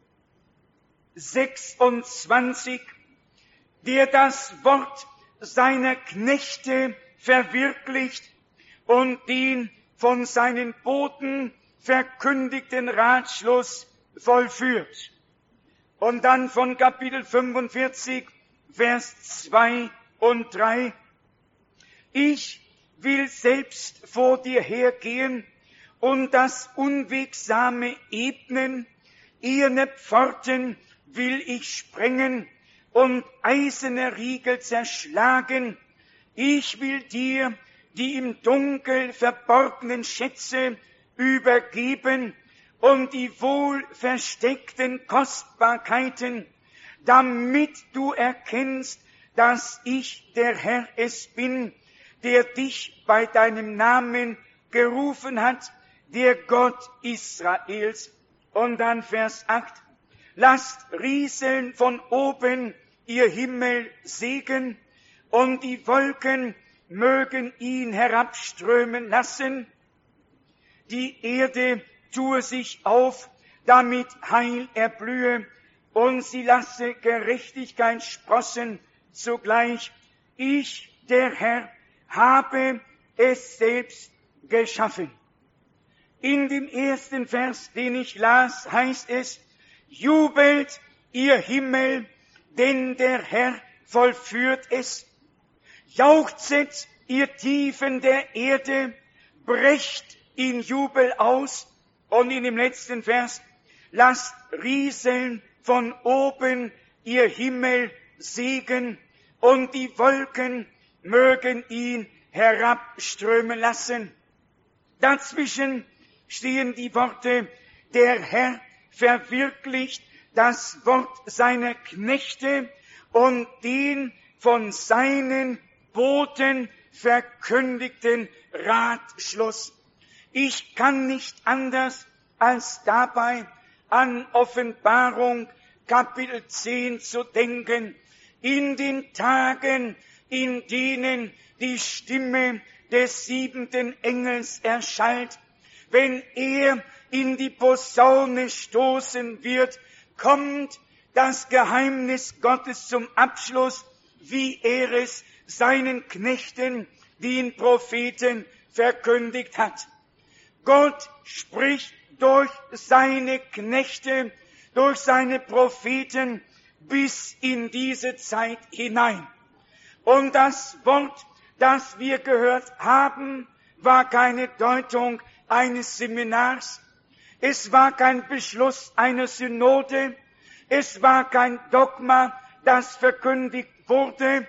Speaker 3: 26, der das Wort seiner Knechte verwirklicht und den von seinen Boten verkündigten Ratschluss vollführt. Und dann von Kapitel 45, Vers 2 und 3. Ich will selbst vor dir hergehen und das Unwegsame ebnen, eherne Pforten will ich sprengen und eiserne Riegel zerschlagen. Ich will dir die im Dunkel verborgenen Schätze übergeben und die wohl versteckten Kostbarkeiten, damit du erkennst, dass ich der Herr es bin, der dich bei deinem Namen gerufen hat, der Gott Israels. Und dann Vers 8. Lasst rieseln von oben ihr Himmel Segen, und die Wolken mögen ihn herabströmen lassen. Die Erde tue sich auf, damit Heil erblühe, und sie lasse Gerechtigkeit sprossen zugleich. Ich, der Herr, habe es selbst geschaffen. In dem ersten Vers, den ich las, heißt es, jubelt ihr Himmel, denn der Herr vollführt es. Jauchzet ihr Tiefen der Erde, brecht in Jubel aus. Und in dem letzten Vers, lasst rieseln von oben ihr Himmel Segen, und die Wolken mögen ihn herabströmen lassen. Dazwischen stehen die Worte, der Herr verwirklicht das Wort seiner Knechte und den von seinen Boten verkündigten Ratschluss. Ich kann nicht anders, als dabei an Offenbarung Kapitel 10 zu denken. In den Tagen, in denen die Stimme des 7. Engels erschallt, wenn er in die Posaune stoßen wird, kommt das Geheimnis Gottes zum Abschluss, wie er es seinen Knechten, den Propheten, verkündigt hat. Gott spricht durch seine Knechte, durch seine Propheten bis in diese Zeit hinein. Und das Wort, das wir gehört haben, war keine Deutung eines Seminars, es war kein Beschluss einer Synode, es war kein Dogma, das verkündigt wurde,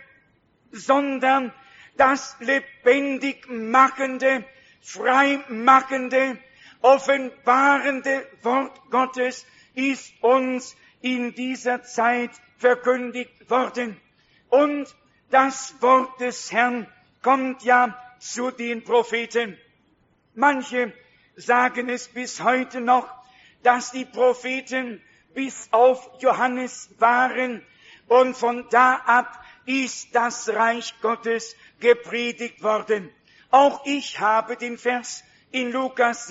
Speaker 3: sondern das lebendig machende, frei machende, offenbarende Wort Gottes ist uns in dieser Zeit verkündigt worden. Und das Wort des Herrn kommt ja zu den Propheten. Manche sagen es bis heute noch, dass die Propheten bis auf Johannes waren und von da ab ist das Reich Gottes gepredigt worden. Auch ich habe den Vers in Lukas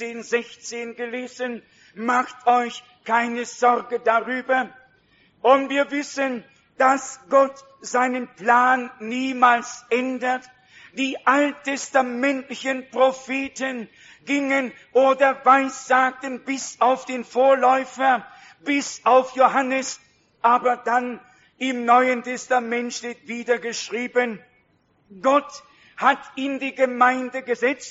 Speaker 3: 16 gelesen. Macht euch keine Sorge darüber. Und wir wissen, dass Gott seinen Plan niemals ändert. Die alttestamentlichen Propheten gingen oder weissagten bis auf den Vorläufer, bis auf Johannes. Aber dann im Neuen Testament steht wieder geschrieben, Gott hat in die Gemeinde gesetzt,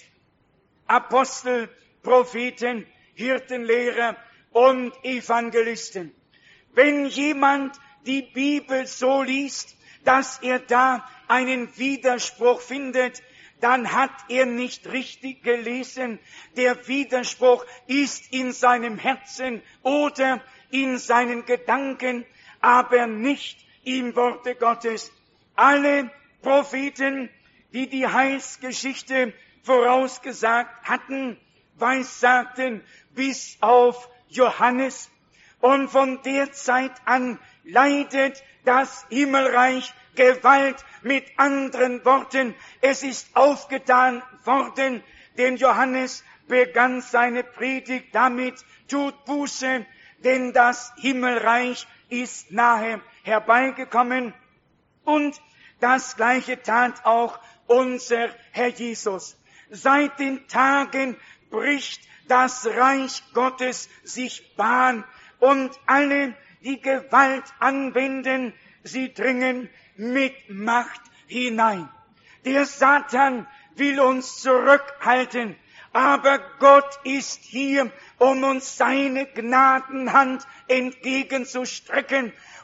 Speaker 3: Apostel, Propheten, Hirtenlehrer und Evangelisten. Wenn jemand die Bibel so liest, dass er da einen Widerspruch findet, dann hat er nicht richtig gelesen. Der Widerspruch ist in seinem Herzen oder in seinen Gedanken, aber nicht im Worte Gottes. Alle Propheten, die die Heilsgeschichte vorausgesagt hatten, weissagten bis auf Johannes. Und von der Zeit an leidet das Himmelreich Gewalt. Mit anderen Worten, es ist aufgetan worden, denn Johannes begann seine Predigt damit, tut Buße, denn das Himmelreich ist nahe herbeigekommen. Und das Gleiche tat auch unser Herr Jesus. Seit den Tagen bricht das Reich Gottes sich Bahn und alle, die Gewalt anwenden, sie dringen mit Macht hinein. Der Satan will uns zurückhalten, aber Gott ist hier, um uns seine Gnadenhand entgegenzustrecken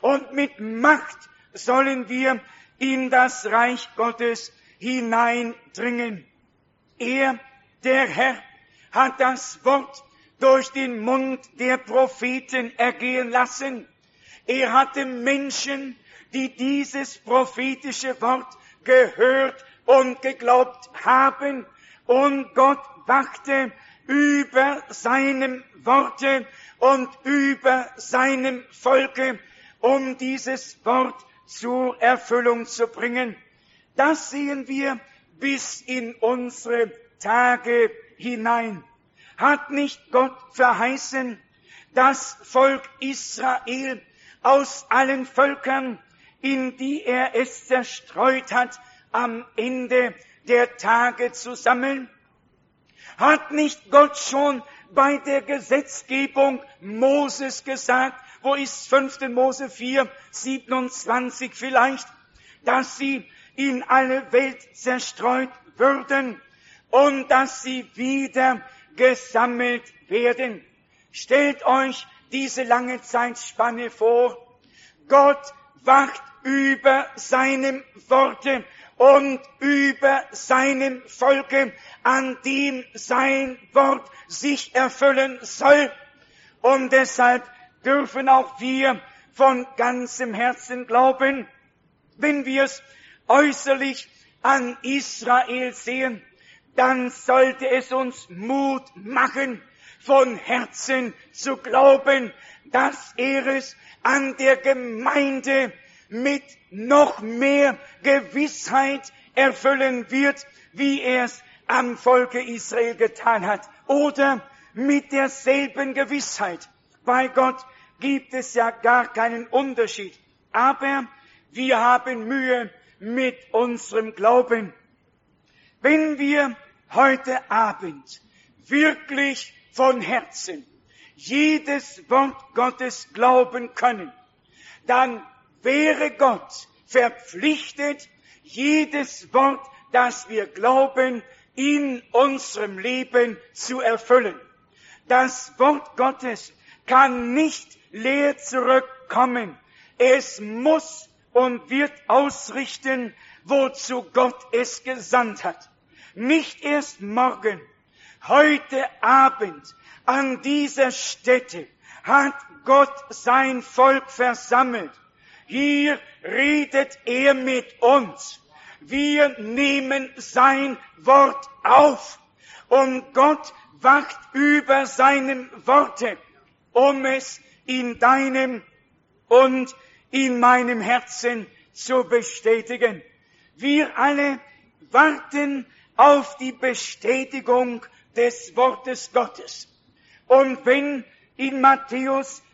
Speaker 3: und mit Macht sollen wir in das Reich Gottes hineindringen. Er, der Herr, hat das Wort durch den Mund der Propheten ergehen lassen. Er hatte Menschen, die dieses prophetische Wort gehört und geglaubt haben. Und Gott wachte über seinem Worte und über seinem Volke, um dieses Wort zur Erfüllung zu bringen. Das sehen wir bis in unsere Tage hinein. Hat nicht Gott verheißen, das Volk Israel aus allen Völkern, in die er es zerstreut hat, am Ende der Tage zu sammeln? Hat nicht Gott schon bei der Gesetzgebung Moses gesagt, wo ist 5. Mose 4, 27 vielleicht, dass sie in alle Welt zerstreut würden und dass sie wieder gesammelt werden? Stellt euch diese lange Zeitspanne vor. Gott wacht über seinem Worte und über seinem Volke, an dem sein Wort sich erfüllen soll. Und deshalb dürfen auch wir von ganzem Herzen glauben, wenn wir es äußerlich an Israel sehen, dann sollte es uns Mut machen, von Herzen zu glauben, dass er es an der Gemeinde mit noch mehr Gewissheit erfüllen wird, wie er es am Volke Israel getan hat. Oder mit derselben Gewissheit. Bei Gott gibt es ja gar keinen Unterschied. Aber wir haben Mühe mit unserem Glauben. Wenn wir heute Abend wirklich von Herzen jedes Wort Gottes glauben können, dann wäre Gott verpflichtet, jedes Wort, das wir glauben, in unserem Leben zu erfüllen. Das Wort Gottes kann nicht leer zurückkommen. Es muss und wird ausrichten, wozu Gott es gesandt hat. Nicht erst morgen, heute Abend an dieser Stätte hat Gott sein Volk versammelt. Hier redet er mit uns. Wir nehmen sein Wort auf. Und Gott wacht über seinem Worte, um es in deinem und in meinem Herzen zu bestätigen. Wir alle warten auf die Bestätigung des Wortes Gottes. Und wenn in Matthäus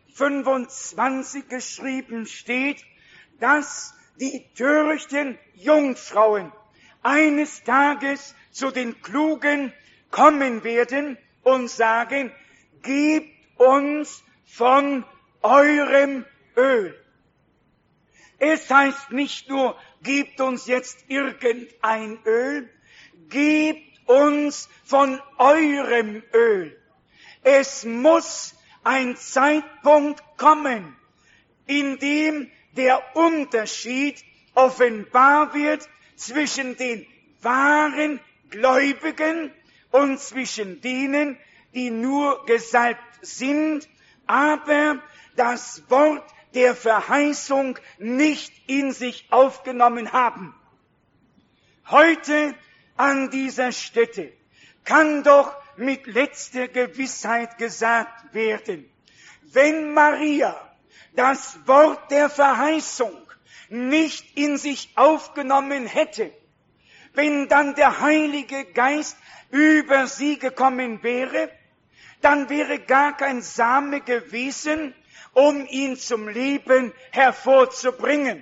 Speaker 3: 25 geschrieben steht, dass die törichten Jungfrauen eines Tages zu den Klugen kommen werden und sagen, gebt uns von eurem Öl. Es heißt nicht nur, gebt uns jetzt irgendein Öl, gebt uns von eurem Öl. Es muss ein Zeitpunkt kommen, in dem der Unterschied offenbar wird zwischen den wahren Gläubigen und zwischen denen, die nur gesalbt sind, aber das Wort der Verheißung nicht in sich aufgenommen haben. Heute an dieser Stätte kann doch mit letzter Gewissheit gesagt werden, wenn Maria das Wort der Verheißung nicht in sich aufgenommen hätte, wenn dann der Heilige Geist über sie gekommen wäre, dann wäre gar kein Same gewesen, um ihn zum Leben hervorzubringen.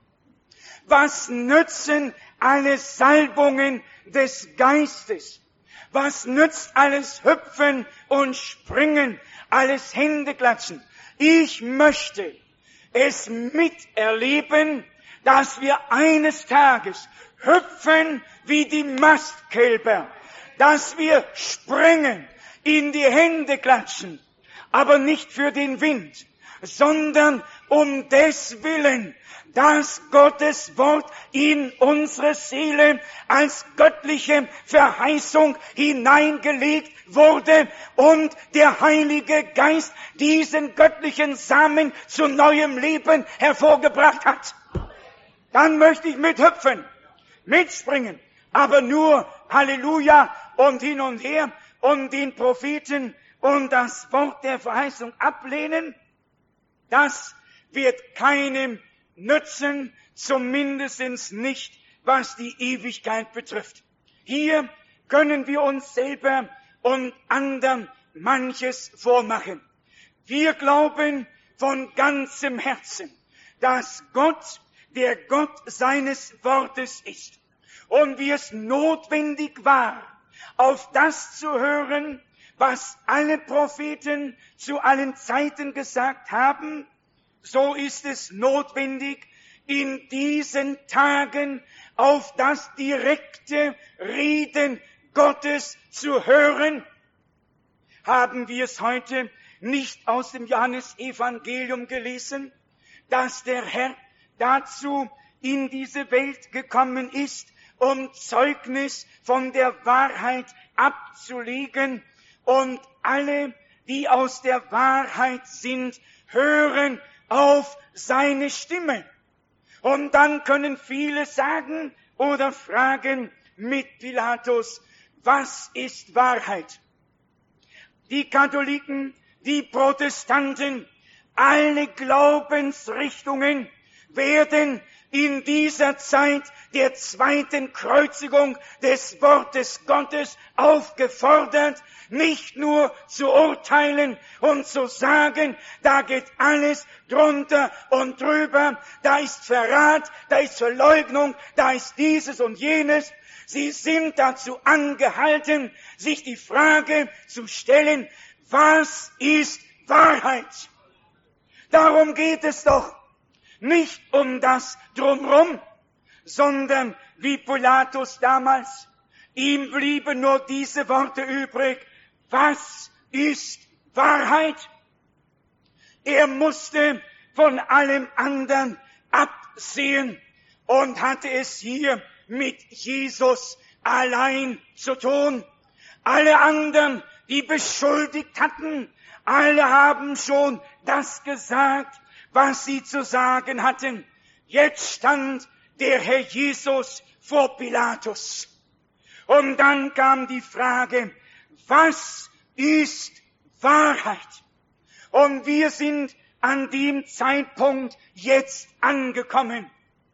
Speaker 3: Was nützen alle Salbungen des Geistes? Was nützt alles Hüpfen und Springen, alles Händeklatschen? Ich möchte es miterleben, dass wir eines Tages hüpfen wie die Mastkälber, dass wir springen, in die Hände klatschen, aber nicht für den Wind, sondern um des Willen, dass Gottes Wort in unsere Seele als göttliche Verheißung hineingelegt wurde und der Heilige Geist diesen göttlichen Samen zu neuem Leben hervorgebracht hat. Dann möchte ich mithüpfen, mitspringen, aber nur Halleluja und hin und her und den Propheten und das Wort der Verheißung ablehnen. Das wird keinem nützen, zumindest nicht, was die Ewigkeit betrifft. Hier können wir uns selber und anderen manches vormachen. Wir glauben von ganzem Herzen, dass Gott der Gott seines Wortes ist und wie es notwendig war, auf das zu hören, was alle Propheten zu allen Zeiten gesagt haben, so ist es notwendig, in diesen Tagen auf das direkte Reden Gottes zu hören. Haben wir es heute nicht aus dem Johannesevangelium gelesen, dass der Herr dazu in diese Welt gekommen ist, um Zeugnis von der Wahrheit abzulegen, und alle, die aus der Wahrheit sind, hören auf seine Stimme. Und dann können viele sagen oder fragen mit Pilatus, was ist Wahrheit? Die Katholiken, die Protestanten, alle Glaubensrichtungen werden in dieser Zeit der zweiten Kreuzigung des Wortes Gottes aufgefordert, nicht nur zu urteilen und zu sagen, da geht alles drunter und drüber, da ist Verrat, da ist Verleugnung, da ist dieses und jenes. Sie sind dazu angehalten, sich die Frage zu stellen, was ist Wahrheit? Darum geht es doch. Nicht um das Drumrum, sondern wie Pilatus damals, ihm blieben nur diese Worte übrig, was ist Wahrheit? Er musste von allem anderen absehen und hatte es hier mit Jesus allein zu tun. Alle anderen, die beschuldigt hatten, alle haben schon das gesagt, was sie zu sagen hatten. Jetzt stand der Herr Jesus vor Pilatus. Und dann kam die Frage, was ist Wahrheit? Und wir sind an dem Zeitpunkt jetzt angekommen.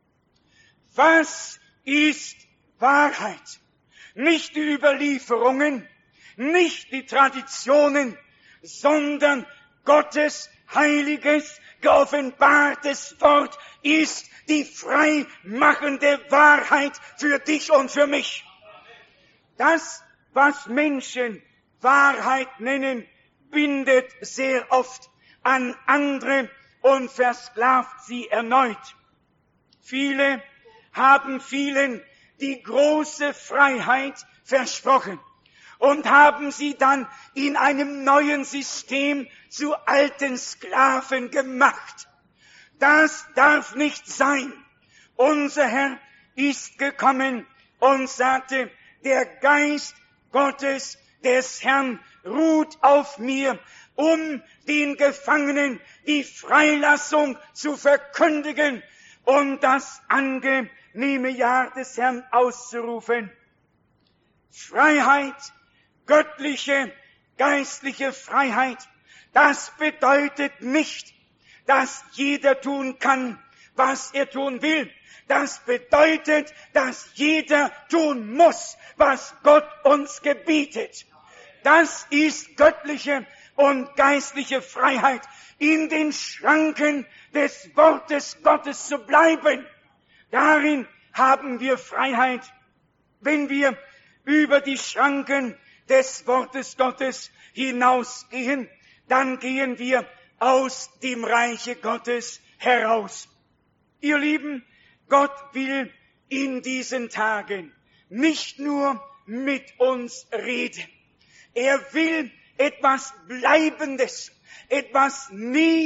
Speaker 3: Was ist Wahrheit? Nicht die Überlieferungen, nicht die Traditionen, sondern Gottes heiliges, geoffenbartes Wort ist die freimachende Wahrheit für dich und für mich. Das, was Menschen Wahrheit nennen, bindet sehr oft an andere und versklavt sie erneut. Viele haben vielen die große Freiheit versprochen und haben sie dann in einem neuen System zu alten Sklaven gemacht. Das darf nicht sein. Unser Herr ist gekommen und sagte, der Geist Gottes des Herrn ruht auf mir, um den Gefangenen die Freilassung zu verkündigen und das angenehme Jahr des Herrn auszurufen. Freiheit, göttliche, geistliche Freiheit, das bedeutet nicht, dass jeder tun kann, was er tun will. Das bedeutet, dass jeder tun muss, was Gott uns gebietet. Das ist göttliche und geistliche Freiheit, in den Schranken des Wortes Gottes zu bleiben. Darin haben wir Freiheit. Wenn wir über die Schranken des Wortes Gottes hinausgehen, dann gehen wir aus dem Reiche Gottes heraus. Ihr Lieben, Gott will in diesen Tagen nicht nur mit uns reden. Er will etwas Bleibendes, etwas nie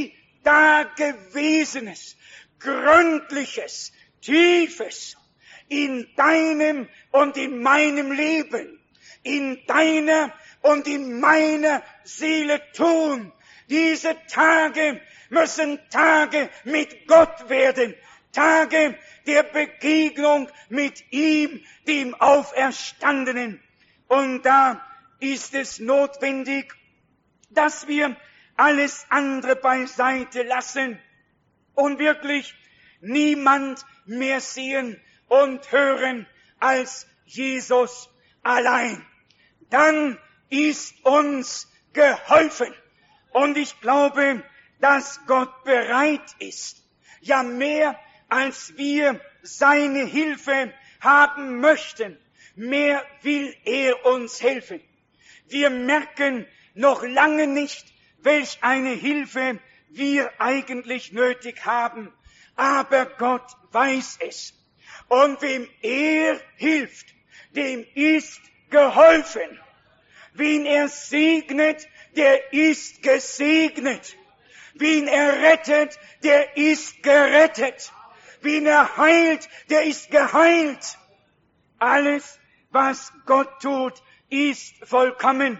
Speaker 3: Dagewesenes, Gründliches, Tiefes in deinem und in meinem Leben, in deiner und in meiner Seele tun. Diese Tage müssen Tage mit Gott werden, Tage der Begegnung mit ihm, dem Auferstandenen. Und da ist es notwendig, dass wir alles andere beiseite lassen und wirklich niemand mehr sehen und hören als Jesus allein. Dann ist uns geholfen. Und ich glaube, dass Gott bereit ist, ja mehr als wir seine Hilfe haben möchten, mehr will er uns helfen. Wir merken noch lange nicht, welch eine Hilfe wir eigentlich nötig haben, aber Gott weiß es. Und wem er hilft, dem ist geholfen. Wen er segnet, der ist gesegnet. Wen er rettet, der ist gerettet. Wen er heilt, der ist geheilt. Alles, was Gott tut, ist vollkommen.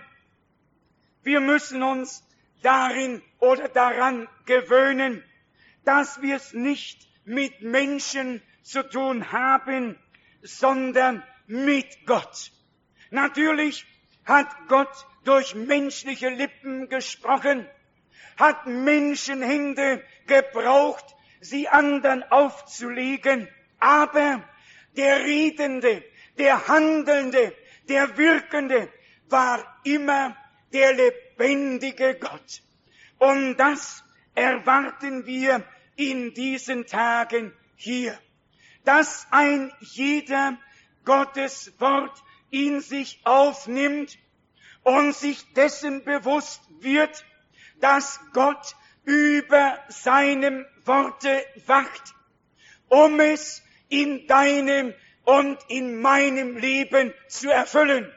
Speaker 3: Wir müssen uns darin oder daran gewöhnen, dass wir es nicht mit Menschen zu tun haben, sondern mit Gott. Natürlich hat Gott durch menschliche Lippen gesprochen, hat Menschenhände gebraucht, sie anderen aufzulegen, aber der Redende, der Handelnde, der Wirkende war immer der lebendige Gott. Und das erwarten wir in diesen Tagen hier, dass ein jeder Gottes Wort in sich aufnimmt und sich dessen bewusst wird, dass Gott über seinem Worte wacht, um es in deinem und in meinem Leben zu erfüllen.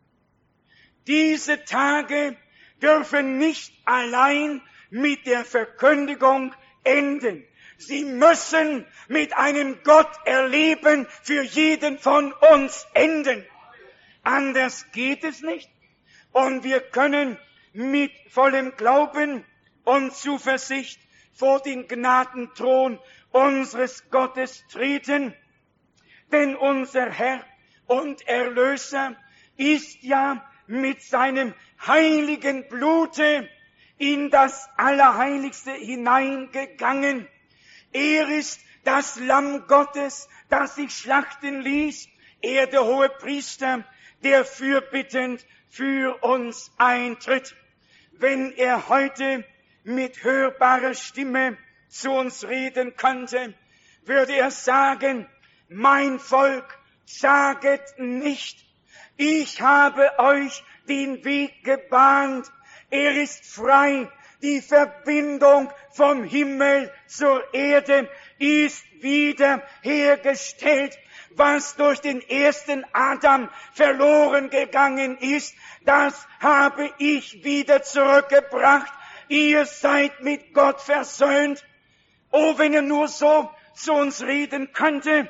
Speaker 3: Diese Tage dürfen nicht allein mit der Verkündigung enden. Sie müssen mit einem Gott-Erleben für jeden von uns enden. Anders geht es nicht. Und wir können mit vollem Glauben und Zuversicht vor den Gnadenthron unseres Gottes treten. Denn unser Herr und Erlöser ist ja mit seinem heiligen Blute in das Allerheiligste hineingegangen. Er ist das Lamm Gottes, das sich schlachten ließ. Er, der hohe Priester, der fürbittend für uns eintritt. Wenn er heute mit hörbarer Stimme zu uns reden könnte, würde er sagen: Mein Volk, saget nicht, ich habe euch den Weg gebahnt. Er ist frei. Die Verbindung vom Himmel zur Erde ist wieder hergestellt. Was durch den ersten Adam verloren gegangen ist, das habe ich wieder zurückgebracht. Ihr seid mit Gott versöhnt. Oh, wenn er nur so zu uns reden könnte,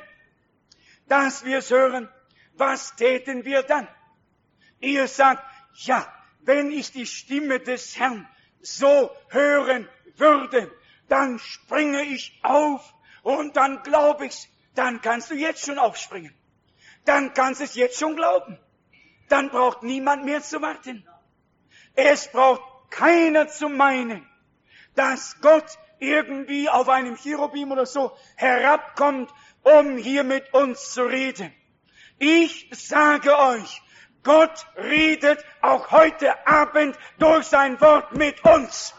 Speaker 3: dass wir es hören, was täten wir dann? Ihr sagt: Ja, wenn ich die Stimme des Herrn so hören würde, dann springe ich auf und dann glaube ich's. Dann kannst du jetzt schon aufspringen. Dann kannst du es jetzt schon glauben. Dann braucht niemand mehr zu warten. Es braucht keiner zu meinen, dass Gott irgendwie auf einem Cherubim oder so herabkommt, um hier mit uns zu reden. Ich sage euch, Gott redet auch heute Abend durch sein Wort mit uns.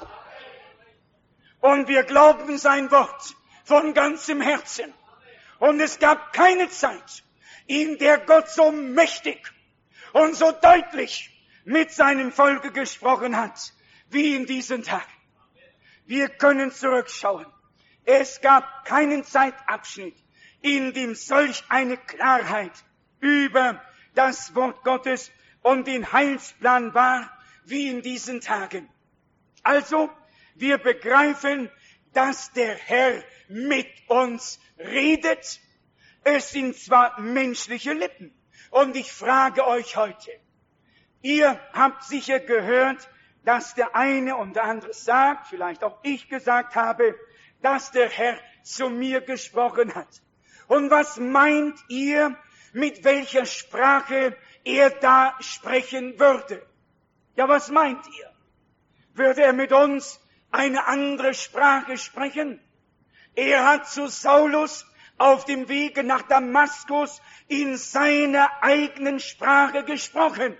Speaker 3: Und wir glauben sein Wort von ganzem Herzen. Und es gab keine Zeit, in der Gott so mächtig und so deutlich mit seinem Volke gesprochen hat, wie in diesen Tagen. Wir können zurückschauen. Es gab keinen Zeitabschnitt, in dem solch eine Klarheit über das Wort Gottes und den Heilsplan war, wie in diesen Tagen. Also, wir begreifen, dass der Herr mit uns redet. Es sind zwar menschliche Lippen. Und ich frage euch heute, ihr habt sicher gehört, dass der eine und der andere sagt, vielleicht auch ich gesagt habe, dass der Herr zu mir gesprochen hat. Und was meint ihr, mit welcher Sprache er da sprechen würde? Ja, was meint ihr? Würde er mit uns eine andere Sprache sprechen? Er hat zu Saulus auf dem Wege nach Damaskus in seiner eigenen Sprache gesprochen,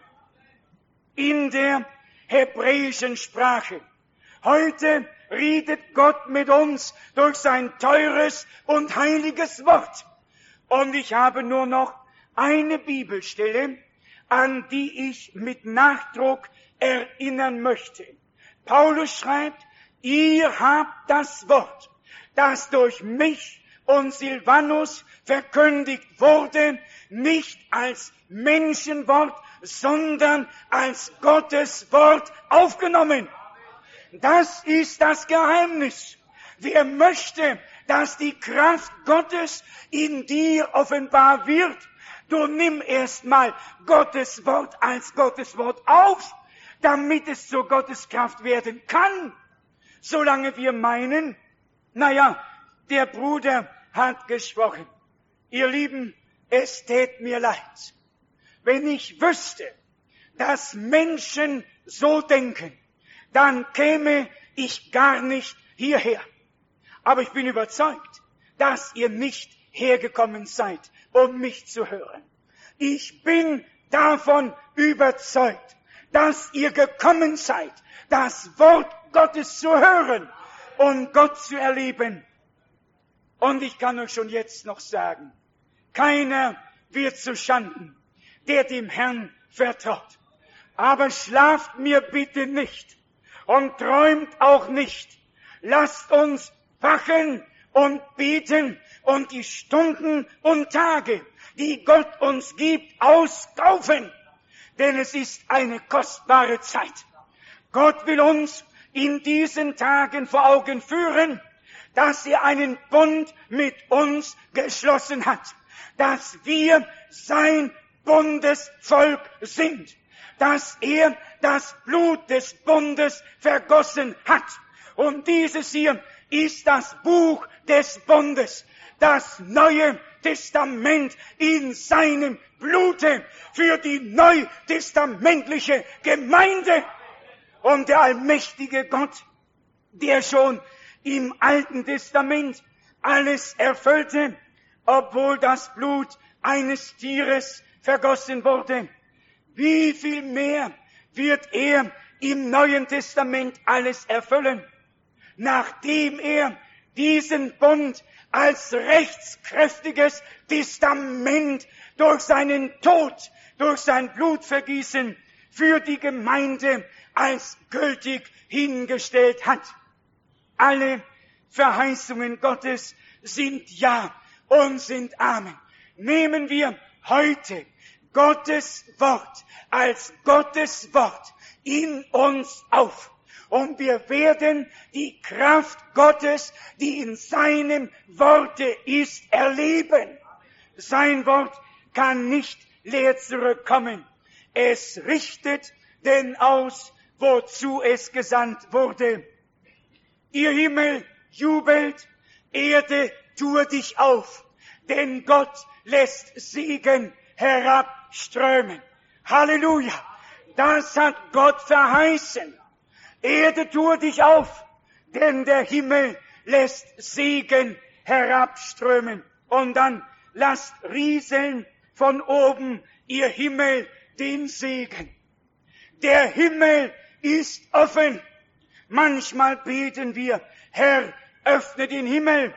Speaker 3: in der hebräischen Sprache. Heute redet Gott mit uns durch sein teures und heiliges Wort. Und ich habe nur noch eine Bibelstelle, an die ich mit Nachdruck erinnern möchte. Paulus schreibt, ihr habt das Wort, das durch mich und Silvanus verkündigt wurde, nicht als Menschenwort, sondern als Gottes Wort aufgenommen. Das ist das Geheimnis. Wer möchte, dass die Kraft Gottes in dir offenbar wird, du nimm erstmal Gottes Wort als Gottes Wort auf, damit es zur Gottes Kraft werden kann. Solange wir meinen, der Bruder hat gesprochen. Ihr Lieben, es tät mir leid, wenn ich wüsste, dass Menschen so denken, dann käme ich gar nicht hierher. Aber ich bin überzeugt, dass ihr nicht hergekommen seid, um mich zu hören. Ich bin davon überzeugt, dass ihr gekommen seid, das Wort Gottes zu hören und Gott zu erleben. Und ich kann euch schon jetzt noch sagen, keiner wird zu Schanden, der dem Herrn vertraut. Aber schlaft mir bitte nicht und träumt auch nicht. Lasst uns wachen und beten und die Stunden und Tage, die Gott uns gibt, auskaufen. Denn es ist eine kostbare Zeit. Gott will uns in diesen Tagen vor Augen führen, dass er einen Bund mit uns geschlossen hat, dass wir sein Bundesvolk sind, dass er das Blut des Bundes vergossen hat. Und dieses hier ist das Buch des Bundes, das Neue Testament in seinem Blute für die neutestamentliche Gemeinde. Und der allmächtige Gott, der schon im Alten Testament alles erfüllte, obwohl das Blut eines Tieres vergossen wurde, wie viel mehr wird er im Neuen Testament alles erfüllen, nachdem er diesen Bund als rechtskräftiges Testament durch seinen Tod, durch sein Blutvergießen für die Gemeinde als gültig hingestellt hat. Alle Verheißungen Gottes sind Ja und sind Amen. Nehmen wir heute Gottes Wort als Gottes Wort in uns auf. Und wir werden die Kraft Gottes, die in seinem Worte ist, erleben. Sein Wort kann nicht leer zurückkommen. Es richtet denn aus, wozu es gesandt wurde. Ihr Himmel jubelt, Erde, tue dich auf, denn Gott lässt Segen herabströmen. Halleluja! Das hat Gott verheißen. Erde, tue dich auf, denn der Himmel lässt Segen herabströmen. Und dann lasst rieseln von oben, ihr Himmel, den Segen. Der Himmel ist offen. Manchmal beten wir, Herr, öffne den Himmel.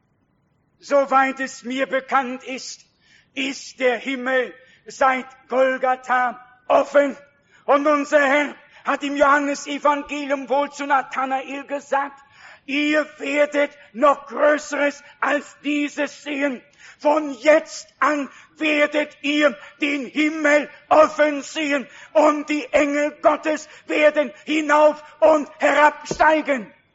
Speaker 3: Soweit es mir bekannt ist der Himmel seit Golgatha offen. Und unser Herr hat im Johannesevangelium wohl zu Nathanael gesagt, ihr werdet noch Größeres als dieses sehen. Von jetzt an werdet ihr den Himmel offen sehen und die Engel Gottes werden hinauf und herabsteigen.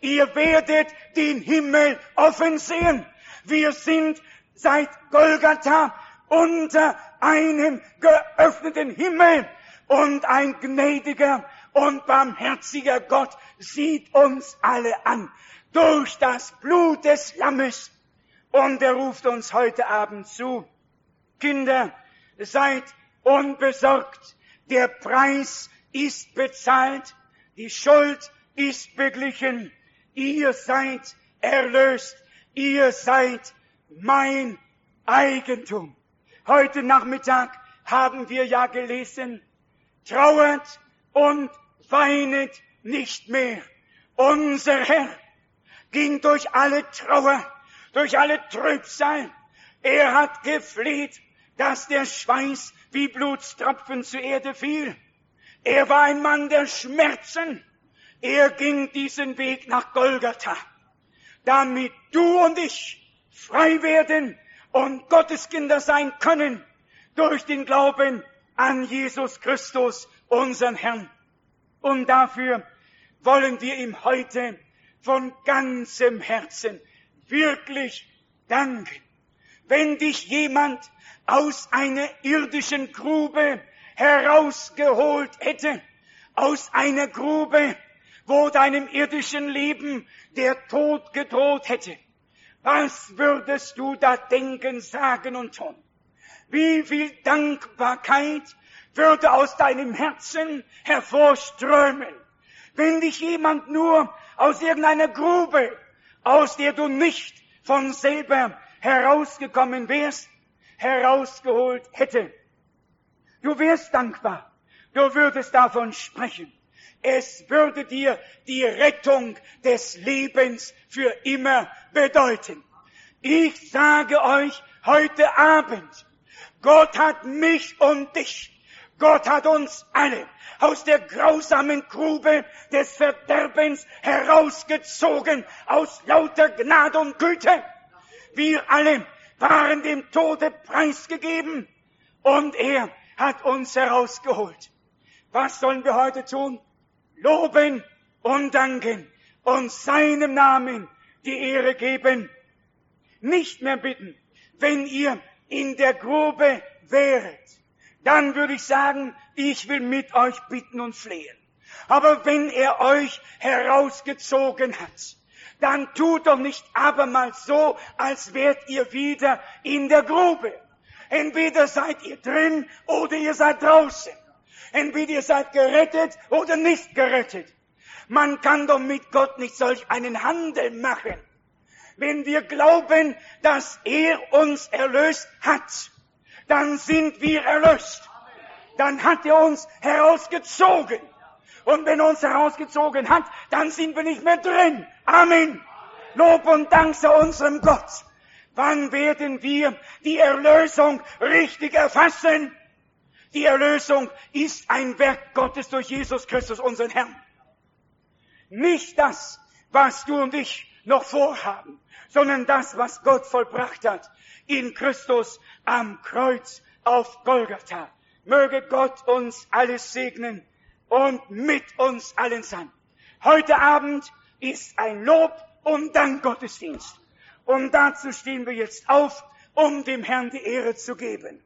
Speaker 3: ihr werdet den Himmel offen sehen. Wir sind seit Golgatha unter einem geöffneten Himmel und ein gnädiger und barmherziger Gott sieht uns alle an durch das Blut des Lammes. Und er ruft uns heute Abend zu: Kinder, seid unbesorgt, der Preis ist bezahlt, die Schuld ist beglichen, ihr seid erlöst, ihr seid mein Eigentum. Heute Nachmittag haben wir ja gelesen: Trauert und weinet nicht mehr. Unser Herr ging durch alle Trauer, durch alle Trübsal. Er hat gefleht, dass der Schweiß wie Blutstropfen zur Erde fiel. Er war ein Mann der Schmerzen. Er ging diesen Weg nach Golgatha, damit du und ich frei werden und Gotteskinder sein können durch den Glauben an Jesus Christus, unseren Herrn. Und dafür wollen wir ihm heute von ganzem Herzen wirklich danken. Wenn dich jemand aus einer irdischen Grube herausgeholt hätte, aus einer Grube, wo deinem irdischen Leben der Tod gedroht hätte, was würdest du da denken, sagen und tun? Wie viel Dankbarkeit würde aus deinem Herzen hervorströmen, wenn dich jemand nur aus irgendeiner Grube, aus der du nicht von selber herausgekommen wärst, herausgeholt hätte. Du wärst dankbar, du würdest davon sprechen. Es würde dir die Rettung des Lebens für immer bedeuten. Ich sage euch heute Abend, Gott hat mich und dich, Gott hat uns alle aus der grausamen Grube des Verderbens herausgezogen, aus lauter Gnade und Güte. Wir alle waren dem Tode preisgegeben und er hat uns herausgeholt. Was sollen wir heute tun? Loben und danken und seinem Namen die Ehre geben. Nicht mehr bitten, wenn ihr in der Grube wäret. Dann würde ich sagen, ich will mit euch bitten und flehen. Aber wenn er euch herausgezogen hat, dann tut doch nicht abermals so, als wärt ihr wieder in der Grube. Entweder seid ihr drin oder ihr seid draußen. Entweder ihr seid gerettet oder nicht gerettet. Man kann doch mit Gott nicht solch einen Handel machen. Wenn wir glauben, dass er uns erlöst hat, dann sind wir erlöst. Dann hat er uns herausgezogen. Und wenn er uns herausgezogen hat, dann sind wir nicht mehr drin. Amen. Lob und Dank sei unserem Gott. Wann werden wir die Erlösung richtig erfassen? Die Erlösung ist ein Werk Gottes durch Jesus Christus, unseren Herrn. Nicht das, was du und ich noch vorhaben, sondern das, was Gott vollbracht hat in Christus am Kreuz auf Golgatha. Möge Gott uns alles segnen und mit uns allen sein. Heute Abend ist ein Lob- und Dankgottesdienst. Und dazu stehen wir jetzt auf, um dem Herrn die Ehre zu geben.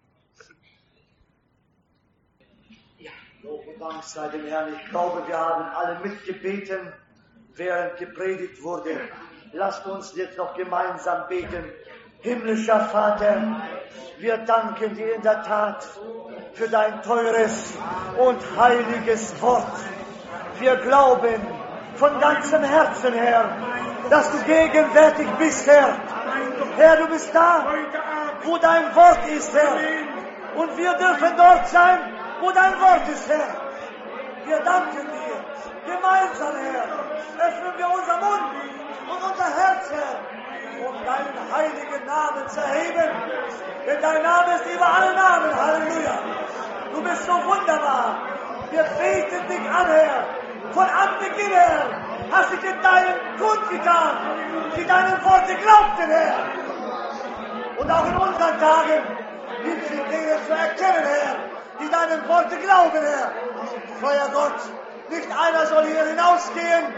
Speaker 1: Lob und Dank sei dem Herrn. Ich glaube, wir haben alle mitgebeten, während gepredigt wurde. Lasst uns jetzt noch gemeinsam beten. Himmlischer Vater, wir danken dir in der Tat für dein teures und heiliges Wort. Wir glauben von ganzem Herzen, Herr, dass du gegenwärtig bist, Herr. Herr, du bist da, wo dein Wort ist, Herr. Und wir dürfen dort sein, wo dein Wort ist, Herr. Wir danken dir. Gemeinsam, Herr, öffnen wir unser Mund und unser Herz, Herr, um deinen heiligen Namen zu erheben. Denn dein Name ist über alle Namen. Halleluja. Du bist so wunderbar. Wir beten dich an, Herr. Von Anbeginn, Herr, hast du in deinen Kund getan, die deinen Worte glaubten, Herr. Und auch in unseren Tagen gibt es Dinge zu erkennen, Herr, die deinen Worte glauben, Herr. Feuer Gott, nicht einer soll hier hinausgehen,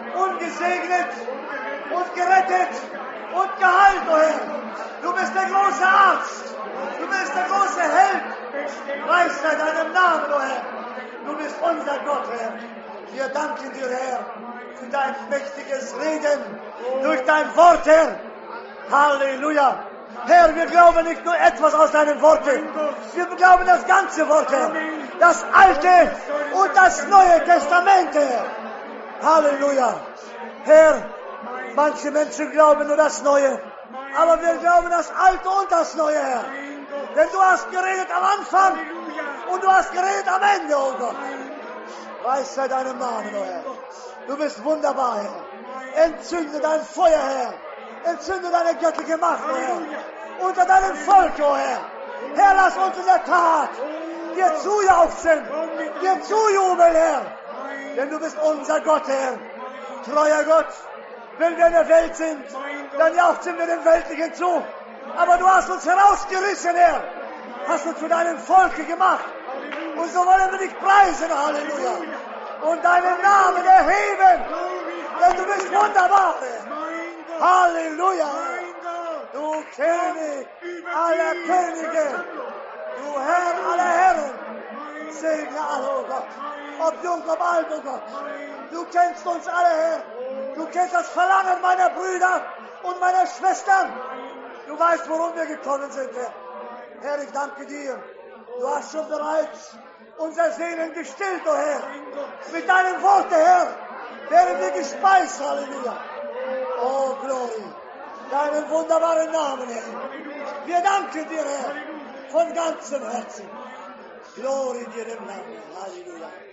Speaker 1: und gesegnet und gerettet und geheilt, o Herr. Du bist der große Arzt. Du bist der große Held. Preis sei deinem Namen, o Herr. Du bist unser Gott, Herr. Wir danken dir, Herr, für dein mächtiges Reden durch dein Wort, Herr. Halleluja. Herr, wir glauben nicht nur etwas aus deinen Worten. Wir glauben das ganze Wort, Herr. Das Alte und das Neue Testament, Herr. Halleluja. Herr, manche Menschen glauben nur das Neue. Aber wir glauben das Alte und das Neue, Herr. Denn du hast geredet am Anfang und du hast geredet am Ende, oh Gott. Preis sei deinem Namen, oh Herr. Du bist wunderbar, Herr. Entzünde dein Feuer, Herr. Entzünde deine göttliche Macht, oh Herr. Unter deinem Volk, oh Herr. Herr, lass uns in der Tat dir zujauchzen, dir zujubeln, Herr. Denn du bist unser Gott, Herr. Treuer Gott. Wenn wir in der Welt sind, dann jauchzen wir dem Weltlichen zu. Aber du hast uns herausgerissen, Herr. Hast uns zu deinem Volke gemacht. Und so wollen wir dich preisen, Halleluja. Und deinen Namen erheben. Denn du bist wunderbar, Herr. Halleluja. Du König aller Könige. Du Herr aller Herren. Segne alle, oh Gott. Ob jung, ob alt, oh Gott. Du kennst uns alle, Herr. Du kennst das Verlangen meiner Brüder und meiner Schwestern. Du weißt, worum wir gekommen sind, Herr. Herr, ich danke dir. Du hast schon bereits unser Seelen gestillt, o Herr. Mit deinem Worte, Herr, werden wir gespeist, Halleluja. Oh, Glory. Deinen wunderbaren Namen, Herr. Wir danken dir, Herr, von ganzem Herzen. Glory dir im Namen. Halleluja.